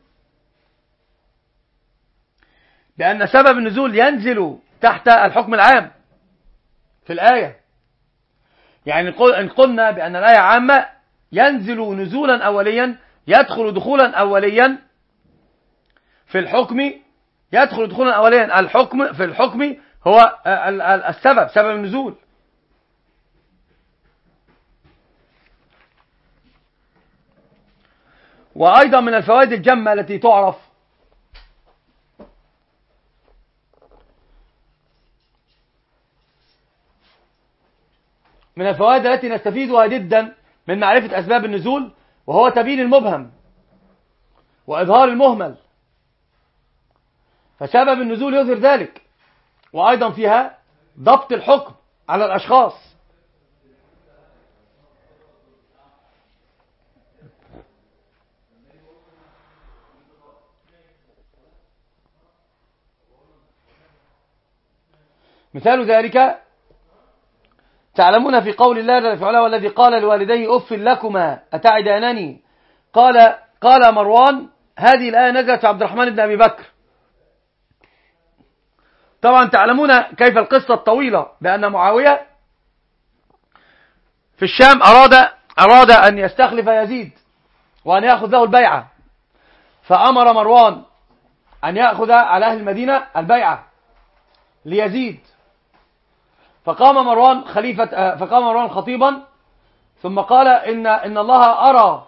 بأن سبب النزول ينزل تحت الحكم العام في الآية. يعني إن قلنا بأن الآية عامة ينزل نزولا أوليا، يدخل دخولا أوليا في الحكم، يدخل دخولا أوليا الحكم في الحكم هو السبب، سبب النزول. وأيضا من الفوائد الجمة التي تعرف من الفوائد التي نستفيدها جدا من معرفة أسباب النزول، وهو تبيين المبهم وإظهار المهمل، فسبب النزول يظهر ذلك. وأيضا فيها ضبط الحكم على الأشخاص. مثال ذلك تعلمون في قول الله جل في علاه: والذي قال لوالديه أف لكما أتعدانني. قال قال مروان: هذه الآية نزلت عبد الرحمن بن أبي بكر. طبعا تعلمون كيف القصة الطويلة، بأن معاوية في الشام أراد أراد أن يستخلف يزيد وأن يأخذ له البيعة، فأمر مروان أن يأخذ على أهل المدينة البيعة ليزيد. فقام مروان خليفة فقام مروان خطيبا، ثم قال: إن إن الله أرى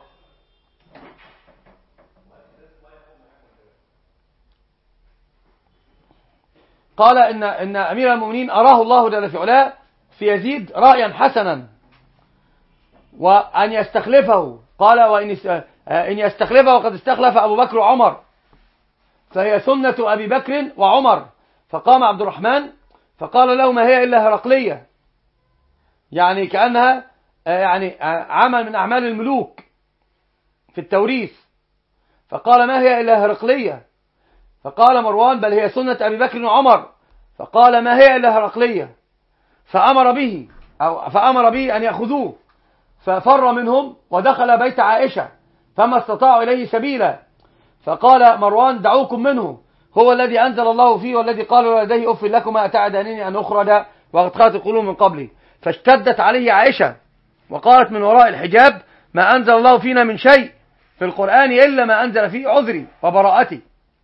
قال إن إن أمير المؤمنين أراه الله جل في علاه في يزيد رأيا حسنا وأن يستخلفه. قال: وإن إن يستخلفه وقد استخلف أبو بكر وعمر فهي سنة أبي بكر وعمر. فقام عبد الرحمن فقال له: ما هي إلا هرقلية، يعني كأنها يعني عمل من أعمال الملوك في التوريث. فقال: ما هي إلا هرقلية. فقال مروان: بل هي سنة أبي بكر وعمر. فقال: ما هي إلا هرقلية. فأمر به أو فأمر به أن يأخذوه، ففر منهم ودخل بيت عائشة فما استطاعوا إليه سبيلا. فقال مروان: دعوكم منه، هو الذي أنزل الله فيه والذي قال لوالديه أف لكما أتعدانني أن أخرج وقد خلت القلوب من قبلي. فاشتدت عليه عائشة وقالت من وراء الحجاب: ما أنزل الله فينا من شيء في القرآن إلا ما أنزل فيه عذري وبراءتي.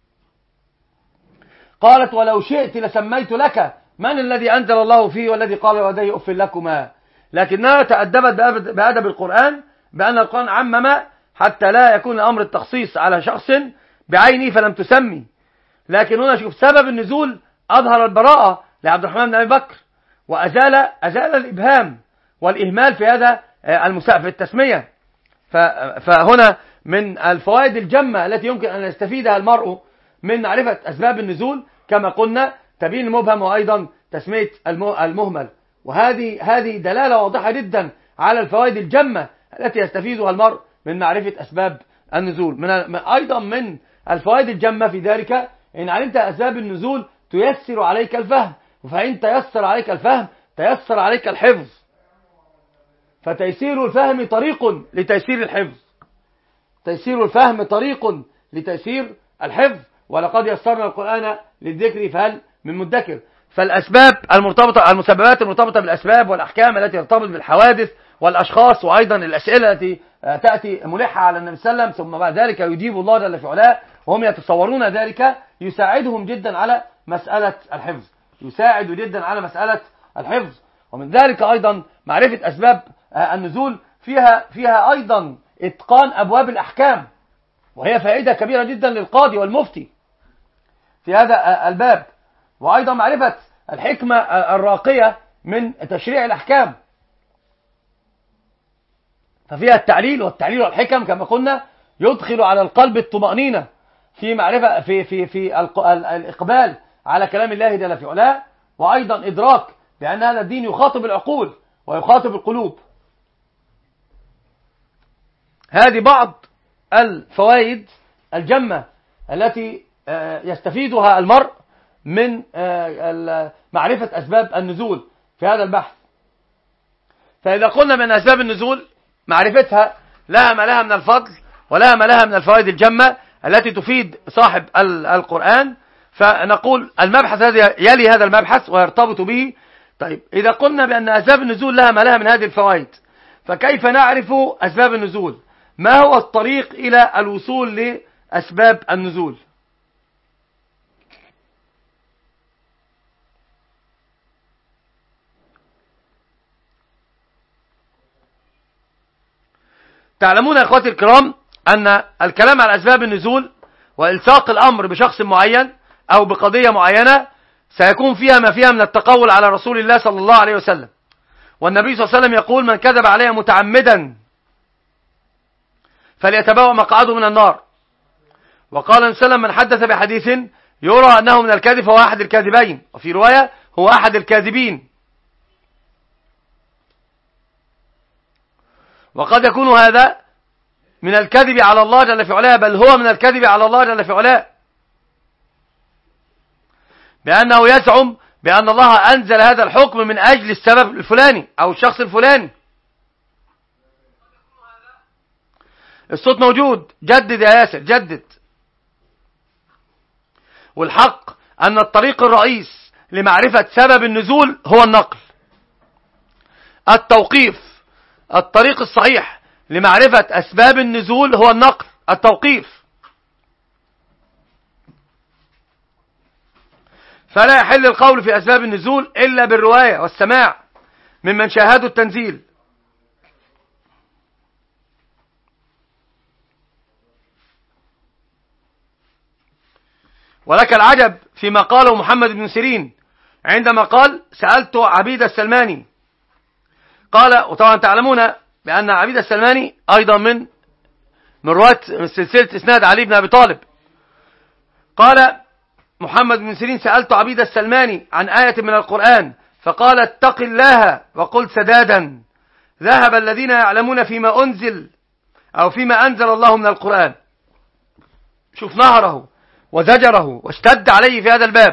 قالت: ولو شئت لسميت لك من الذي أنزل الله فيه والذي قال لوالديه أف لكما. لكنها تأدبت بأدب القرآن، بأن القرآن عمم حتى لا يكون أمر التخصيص على شخص بعينه فلم تسمي. لكن هنا شوف سبب النزول أظهر البراءة لعبد الرحمن بن أبي بكر، وأزال أزال الإبهام والإهمال في هذا في التسمية. فهنا من الفوائد الجمة التي يمكن أن يستفيدها المرء من معرفة أسباب النزول كما قلنا تبيين المبهم وأيضا تسمية المهمل. وهذه هذه دلالة واضحة جدا على الفوائد الجمة التي يستفيدها المرء من معرفة أسباب النزول. من أيضا من الفوائد الجمة في ذلك إن علمت أسباب النزول تيسر عليك الفهم، فإن تيسر عليك الفهم تيسر عليك الحفظ، فتيسير الفهم طريق لتيسير الحفظ، تيسير الفهم طريق لتيسير الحفظ. ولقد يسرنا القرآن للذكر فهل من مدكر. فالأسباب المرتبطة، المسببات المرتبطة بالأسباب والأحكام التي ترتبط بالحوادث والأشخاص، وأيضا الأسئلة التي تأتي ملحة على النبي صلى الله عليه وسلم، ثم بعد ذلك يجيب الله جل في علاه وهم يتصورون ذلك، يساعدهم جدا على مسألة الحفظ، يساعد جدا على مسألة الحفظ. ومن ذلك أيضا معرفة أسباب النزول فيها فيها أيضا إتقان أبواب الأحكام، وهي فائدة كبيرة جدا للقاضي والمفتي في هذا الباب. وأيضا معرفة الحكمة الراقية من تشريع الأحكام، ففيها التعليل، والتعليل والحكم كما قلنا يدخل على القلب الطمأنينة في معرفة في في في الإقبال على كلام الله جل في علاه، وأيضا إدراك بأن هذا الدين يخاطب العقول ويخاطب القلوب. هذه بعض الفوائد الجمة التي يستفيدها المرء من معرفة أسباب النزول في هذا البحث. فإذا قلنا من أسباب النزول معرفتها لها ما لها من الفضل ولها ما لها من الفوائد الجمة التي تفيد صاحب القرآن، فنقول المبحث هذا يلي هذا المبحث ويرتبط به. طيب إذا قلنا بأن أسباب النزول لها ما لها من هذه الفوائد، فكيف نعرف أسباب النزول؟ ما هو الطريق إلى الوصول لأسباب النزول؟ تعلمون يا اخواتي الكرام أن الكلام على أسباب النزول وإلصاق الأمر بشخص معين أو بقضية معينة سيكون فيها ما فيها من التقول على رسول الله صلى الله عليه وسلم. والنبي صلى الله عليه وسلم يقول: من كذب علي متعمدا فليتبوأ مقعده من النار. وقال النبي صلى الله عليه وسلم: من حدث بحديث يرى أنه من الكذب فهو أحد الكاذبين، وفي رواية هو أحد الكاذبين. وقد يكون هذا من الكذب على الله جل في علاه، بل هو من الكذب على الله جل في علاه، بأنه يزعم بأن الله أنزل هذا الحكم من أجل السبب الفلاني أو الشخص الفلاني. الصوت موجود، جدد يا ياسر جدد. والحق أن الطريق الرئيس لمعرفة سبب النزول هو النقل. التوقيف، الطريق الصحيح لمعرفة أسباب النزول هو النقل، التوقيف. فلا يحل القول في أسباب النزول إلا بالرواية والسماع ممن شاهدوا التنزيل. ولك العجب فيما قاله محمد بن سيرين عندما قال: سألت عبيد السلماني. قال، وطبعا تعلمون بأن عبيد السلماني أيضا من من رواة سلسلة إسناد علي بن أبي طالب. قال محمد بن سيرين: سألت عبيد السلماني عن آية من القرآن فقال: اتق الله وقل سدادا، ذهب الذين يعلمون فيما أنزل أو فيما أنزل الله من القرآن. شوف نهره وزجره واشتد عليه في هذا الباب.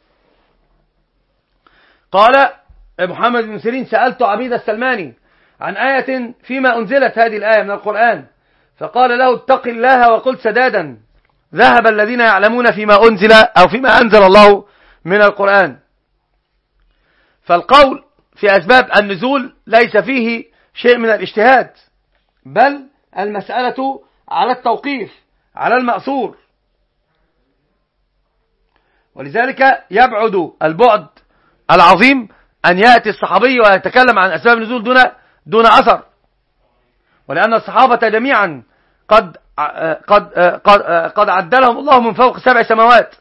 قال محمد بن سيرين: سألت عبيد السلماني عن آية فيما أنزلت هذه الآية من القرآن فقال له: اتق الله وقل سدادا، ذهب الذين يعلمون فيما أنزل أو فيما أنزل الله من القرآن. فالقول في أسباب النزول ليس فيه شيء من الاجتهاد، بل المسألة على التوقيف، على المأثور. ولذلك يبعد البعد العظيم أن يأتي الصحابي ويتكلم عن أسباب النزول دون دون أثر، ولأن الصحابة جميعا قد قد قد قد عدلهم الله من فوق سبع سماوات.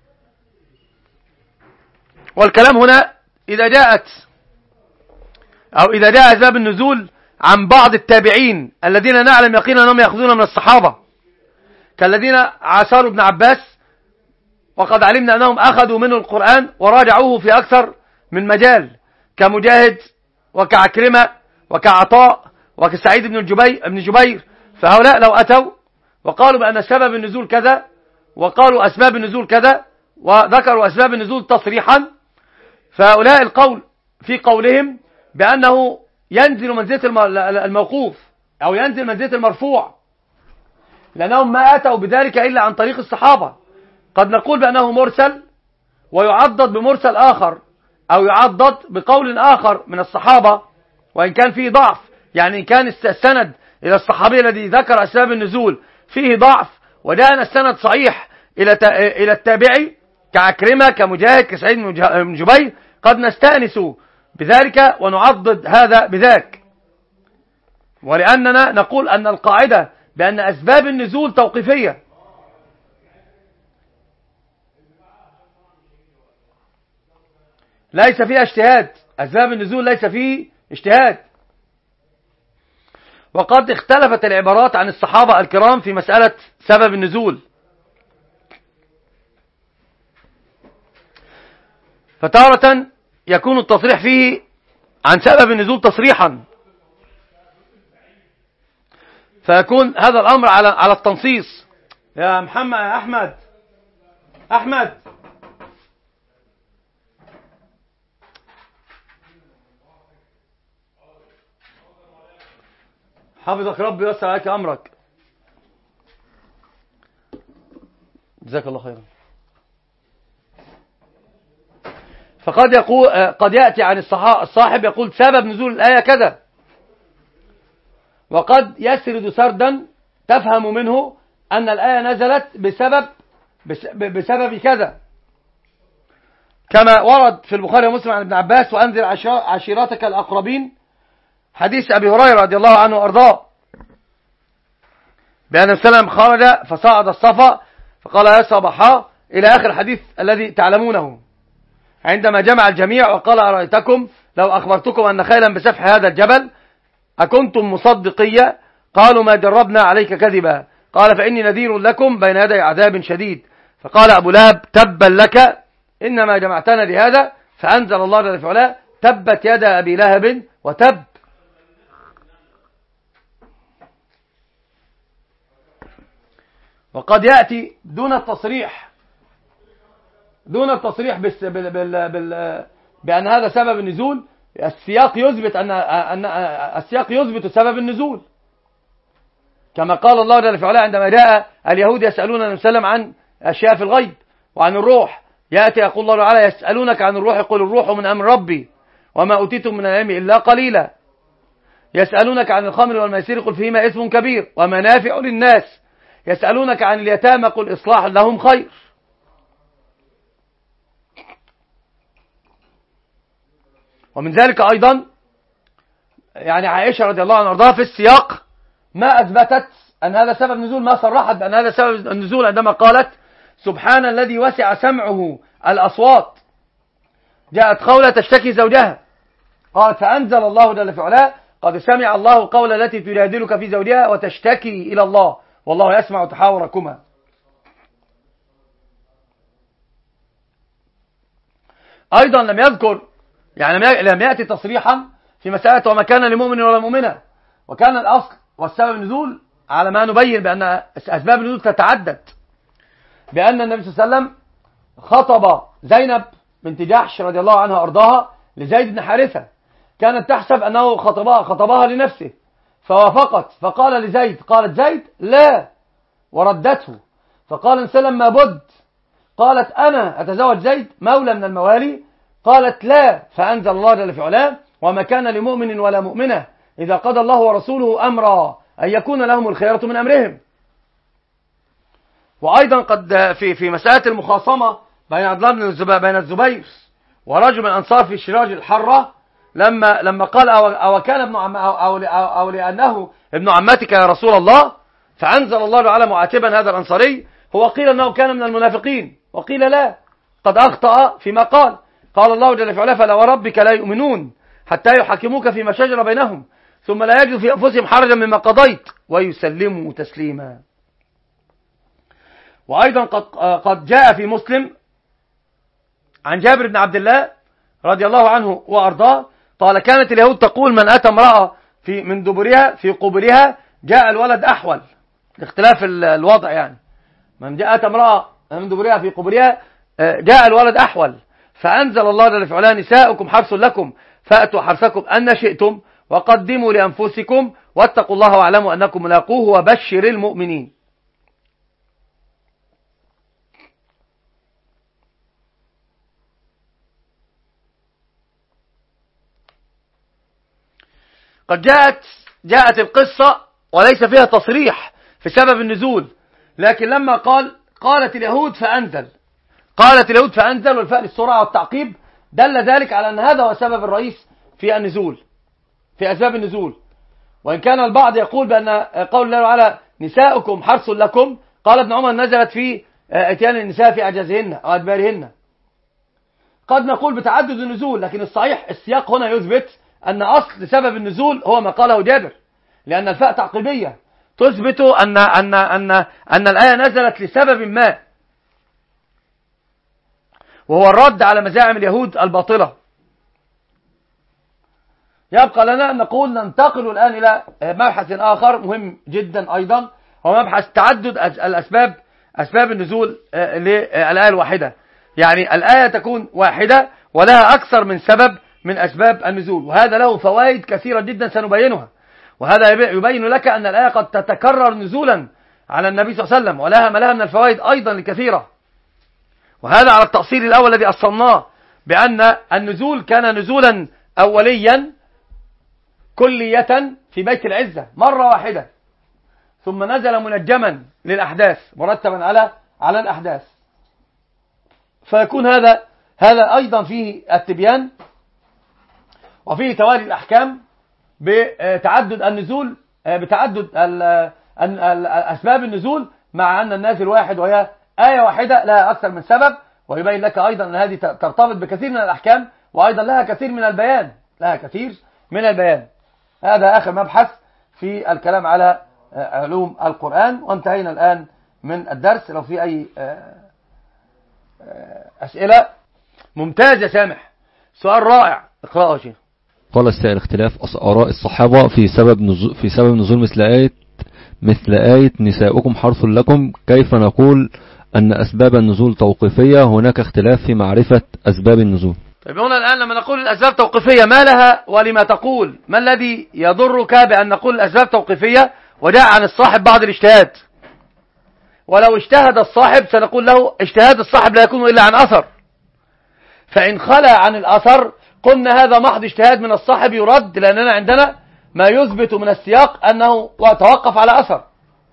والكلام هنا إذا جاءت أو إذا جاء أسباب النزول عن بعض التابعين الذين نعلم يقينا أنهم يأخذون من الصحابة كالذين عاصروا ابن عباس، وقد علمنا أنهم أخذوا منه القرآن وراجعوه في أكثر من مجال، كمجاهد وكعكرمة وكعطاء وكسعيد بن الجبير بن جبير. فهؤلاء لو أتوا وقالوا بأن سبب النزول كذا، وقالوا أسباب النزول كذا، وذكروا أسباب النزول تصريحا، فهؤلاء القول في قولهم بأنه ينزل منزلة الموقوف أو ينزل منزلة المرفوع، لأنهم ما أتوا بذلك إلا عن طريق الصحابة. قد نقول بأنه مرسل ويعضد بمرسل آخر، أو يعضد بقول آخر من الصحابة وإن كان فيه ضعف، يعني إن كان السند إلى الصحابي الذي ذكر أسباب النزول فيه ضعف، وجاءنا السند صحيح إلى إلى التابعي كعكرمة كمجاهد كسعيد بن جبير، قد نستأنس بذلك ونعضد هذا بذاك. ولأننا نقول أن القاعدة بأن أسباب النزول توقيفية، ليس فيها اجتهاد، أسباب النزول ليس فيه اجتهاد. وقد اختلفت العبارات عن الصحابة الكرام في مسألة سبب النزول، فتارة يكون التصريح فيه عن سبب النزول تصريحا، فيكون هذا الأمر على على التنصيص. يا محمد يا أحمد أحمد حافظك ربي ويسر عليك أمرك، جزاك الله خيرا. فقد يقول قد يأتي عن الصاحب يقول سبب نزول الآية كذا، وقد يسرد سردا تفهم منه أن الآية نزلت بسبب بسبب كذا، كما ورد في البخاري ومسلم عن ابن عباس: وأنذر عشيرتك الأقربين، حديث أبي هريرة رضي الله عنه وأرضاه، بأن السلام خرج فصعد الصفا فقال يا صباحا، إلى آخر الحديث الذي تعلمونه، عندما جمع الجميع وقال أرأيتكم لو أخبرتكم أن خيلا بسفح هذا الجبل أكنتم مصدقية؟ قالوا ما جربنا عليك كذبا. قال فإني نذير لكم بين يدي عذاب شديد. فقال أبو لهب تبا لك، إنما جمعتنا لهذا. فأنزل الله جل وعلا تبت يد أبي لهب وتب. وقد يأتي دون التصريح دون التصريح بال بال بال بأن هذا سبب النزول، السياق يثبت أن أن السياق يثبت سبب النزول، كما قال الله جل وعلا عندما جاء اليهود يسألون النبي صلى الله عليه وسلم عن أشياء في الغيب وعن الروح، يأتي يقول الله تعالى يسألونك عن الروح قل الروح من أمر ربي وما أوتيتم من العلم إلا قليلا. يسألونك عن الخمر والميسر قل فيهما إثم كبير ومنافع للناس. يسألونك عن اليتامى قل إصلاح لهم خير. ومن ذلك أيضا يعني عائشة رضي الله عنها وارضاها في السياق ما أثبتت أن هذا سبب نزول، ما صرحت بأن هذا سبب النزول عندما قالت سبحان الذي وسع سمعه الأصوات. جاءت خولة تشتكي زوجها قالت فأنزل الله جل في علاه قد سمع الله قول التي تجادلك في زوجها وتشتكي إلى الله والله يسمع تحاوركما. أيضا لم يذكر يعني لم يأتي تصريحا في مسألة وما كان لمؤمن ولا مؤمنة، وكان الأصل والسبب النزول على ما نبين بأن أسباب النزول تتعدد، بأن النبي صلى الله عليه وسلم خطب زينب بنت جحش رضي الله عنها أرضاها لزيد بن حارثة، كانت تحسب أنه خطبها, خطبها لنفسه فوافقت، فقال لزيد قالت زيد لا وردته، فقال النبي صلى الله عليه وسلم ما بد، قالت أنا أتزوج زيد مولى من الموالي، قالت لا، فأنزل الله جل في علاه وما كان لمؤمن ولا مؤمنة إذا قضى الله ورسوله أمرا أن يكون لهم الخيرة من أمرهم. وأيضا قد في في مسألة المخاصمة بين عبد الله بن الزبير بين الزبير ورجل من أنصار في شراج الحرة، لما لما قال أو, أو كان ابن عم أو, أو, أو, أو لأنه ابن عمتك يا رسول الله، فأنزل الله تعالى معاتبا هذا الأنصاري، هو قيل أنه كان من المنافقين وقيل لا، قد أخطأ فيما قال. قال الله جل وعلا فلا وربك لا يؤمنون حتى يحكموك فيما شجر بينهم ثم لا يجدوا في أنفسهم حرجا مما قضيت ويسلموا تسليما. وأيضا قد, قد جاء في مسلم عن جابر بن عبد الله رضي الله عنه وأرضاه قال كانت اليهود تقول من أتى امرأة في من دبرها في قبرها جاء الولد أحول، اختلاف الوضع يعني، من جاء أتى امرأة من دبرها في قبرها جاء الولد أحول، فأنزل الله جل في علاه نساؤكم حرث لكم فأتوا حرثكم أن شئتم وقدموا لأنفسكم واتقوا الله واعلموا أنكم ملاقوه وبشر المؤمنين. قد جاءت جاءت القصة وليس فيها تصريح في سبب النزول، لكن لما قال قالت اليهود فأنزل قالت اليهود فأنزل والفاء للسرعة والتعقيب دل ذلك على أن هذا هو السبب الرئيس في النزول في أسباب النزول. وإن كان البعض يقول بأن قول الله تعالى نساؤكم حرث لكم قال ابن عمر نزلت في اتيان النساء في أعجازهن أو أدبارهن. قد نقول بتعدد النزول، لكن الصحيح السياق هنا يثبت أن أصل سبب النزول هو ما قاله جابر، لأن الفاء تعقيبية تثبت أن أن أن أن الآية نزلت لسبب ما، وهو الرد على مزاعم اليهود الباطلة. يبقى لنا أن نقول ننتقل الآن إلى مبحث آخر مهم جدا أيضا، هو مبحث تعدد الأسباب أسباب النزول للآية الواحدة. يعني الآية تكون واحدة ولها أكثر من سبب من أسباب النزول، وهذا له فوائد كثيرة جدا سنبينها، وهذا يبين لك أن الآية قد تتكرر نزولا على النبي صلى الله عليه وسلم ولها ما لها من الفوائد أيضا الكثيرة. وهذا على التأصيل الأول الذي أصلناه بأن النزول كان نزولا أوليا كلية في بيت العزة مرة واحدة، ثم نزل منجما للأحداث مرتبا على على الأحداث، فيكون هذا هذا أيضا فيه التبيان وفيه توالي الأحكام بتعدد النزول بتعدد أسباب النزول، مع أن النازل واحد وهي آية واحدة لها أكثر من سبب، ويبين لك أيضا أن هذه ترتبط بكثير من الأحكام وأيضا لها كثير من البيان لها كثير من البيان. هذا آخر مبحث في الكلام على علوم القرآن، وانتهينا الآن من الدرس. لو في أي أسئلة ممتاز يا سامح، سؤال رائع اقرأه شيخ. قال السائل اختلاف آراء الصحابة في سبب نزول في سبب نزول مثل آية مثل آية نساؤكم حرث لكم، كيف نقول أن أسباب النزول توقيفية؟ هناك اختلاف في معرفة أسباب النزول. طيب هنا الآن لما نقول الأسباب توقيفية ما لها ولما تقول؟ ما الذي يضرك بأن نقول الأسباب توقيفية وجاء عن الصاحب بعض الاجتهاد؟ ولو اجتهد الصاحب سنقول له اجتهاد الصاحب لا يكون إلا عن أثر، فإن خلى عن الأثر قلنا هذا محض اجتهاد من الصاحب يرد، لأننا عندنا ما يثبت من السياق أنه توقف على أثر.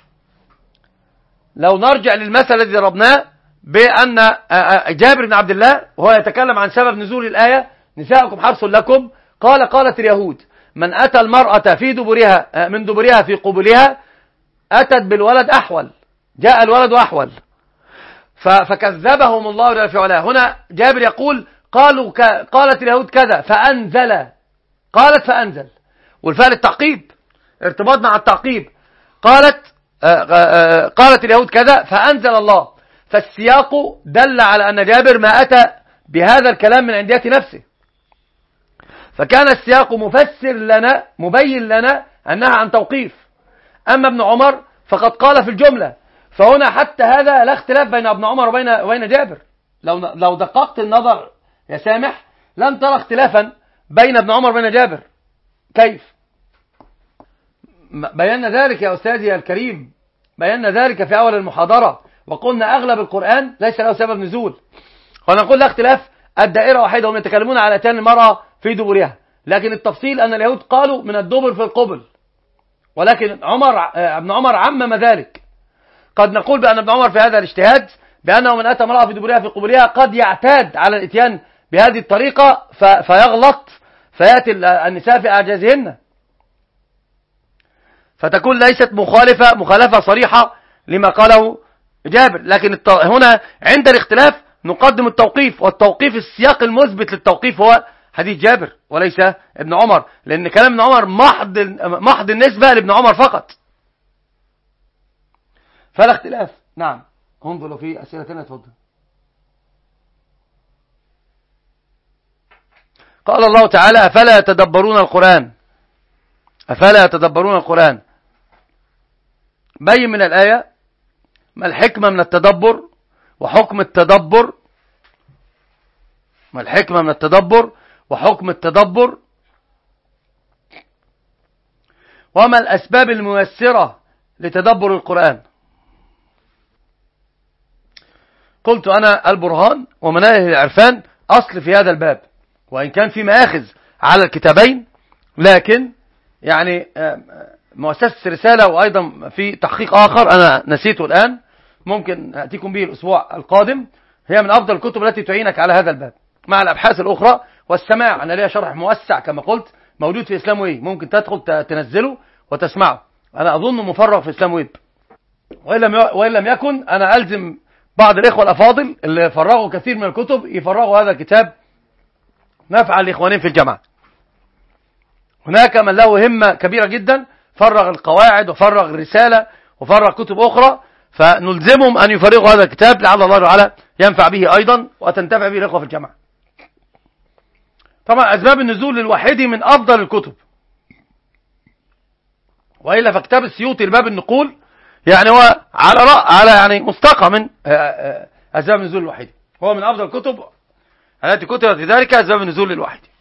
لو نرجع للمثل الذي ضربناه بأن جابر بن عبد الله وهو يتكلم عن سبب نزول الآية نساؤكم حرث لكم، قال قالت اليهود من أتى المرأة في دبرها من دبرها في قبلها أتت بالولد أحول، جاء الولد أحول، فكذبهم الله جل في علاه. هنا جابر يقول قالوا ك... قالت اليهود كذا فأنزل، قالت فأنزل، والفعل التعقيب ارتباط مع التعقيب، قالت آآ آآ قالت اليهود كذا فأنزل الله، فالسياق دل على أن جابر ما أتى بهذا الكلام من عندية نفسه، فكان السياق مفسر لنا مبين لنا أنها عن توقيف. أما ابن عمر فقد قال في الجملة، فهنا حتى هذا لا اختلاف بين ابن عمر وبين وبين جابر. لو لو دققت النظر يا سامح لن ترى اختلافا بين ابن عمر وبين جابر. كيف؟ بينا ذلك يا أستاذي الكريم، بينا ذلك في أول المحاضرة، وقلنا أغلب القرآن ليس له سبب نزول، ونقول لا اختلاف الدائرة واحدة، هم يتكلمون على أتيان المرأة في دبرها، لكن التفصيل أن اليهود قالوا من الدبر في القبل، ولكن عمر ابن عمر عمم ذلك. قد نقول بأن ابن عمر في هذا الاجتهاد بأنه من أتى امرأة في دبرها في قبلها قد يعتاد على الاتيان بهذه الطريقة فيغلط فيأتي النساء في أعجازهن، فتكون ليست مخالفة مخالفة صريحة لما قاله جابر. لكن هنا عند الاختلاف نقدم التوقيف، والتوقيف السياق المثبت للتوقيف هو حديث جابر وليس ابن عمر، لأن كلام ابن عمر محض محض النسبة لابن عمر فقط، فلا اختلاف. نعم، انظر لو في أسئلة ثانية اتفضل. قال الله تعالى: أفلا يتدبرون القرآن أفلا يتدبرون القرآن. بين من الآية ما الحكمة من التدبر وحكم التدبر ما الحكمة من التدبر وحكم التدبر وما الأسباب الميسرة لتدبر القرآن. قلت أنا البرهان ومناهج العرفان أصل في هذا الباب، وإن كان في مآخذ على الكتابين، لكن يعني مؤسسة رسالة وأيضا في تحقيق آخر أنا نسيته الآن، ممكن أتيكم به الأسبوع القادم، هي من أفضل الكتب التي تعينك على هذا الباب مع الأبحاث الأخرى والسماع. أنا ليا شرح موسع كما قلت موجود في إسلام ويب، ممكن تدخل تنزله وتسمعه. أنا أظن مفرغ في إسلام ويب، وإن لم وإن لم يكن أنا ألزم بعض الإخوة الأفاضل اللي فرغوا كثير من الكتب يفرغوا هذا الكتاب نفعا لإخوانين في الجامعة. هناك من له همة كبيرة جدا، فرغ القواعد وفرغ الرسالة وفرغ كتب أخرى، فنلزمهم أن يفرغوا هذا الكتاب لعل الله تعالى ينفع به أيضا وتنتفع به الإخوة في الجامعة. طبعا أسباب النزول للوحيدي من أفضل الكتب، وإلا فكتاب السيوطي لباب النقول يعني هو على رأ... على يعني مستقى من أسباب النزول للوحيدي، هو من أفضل الكتب التي كتبت في ذلك أسباب النزول للوحيدي.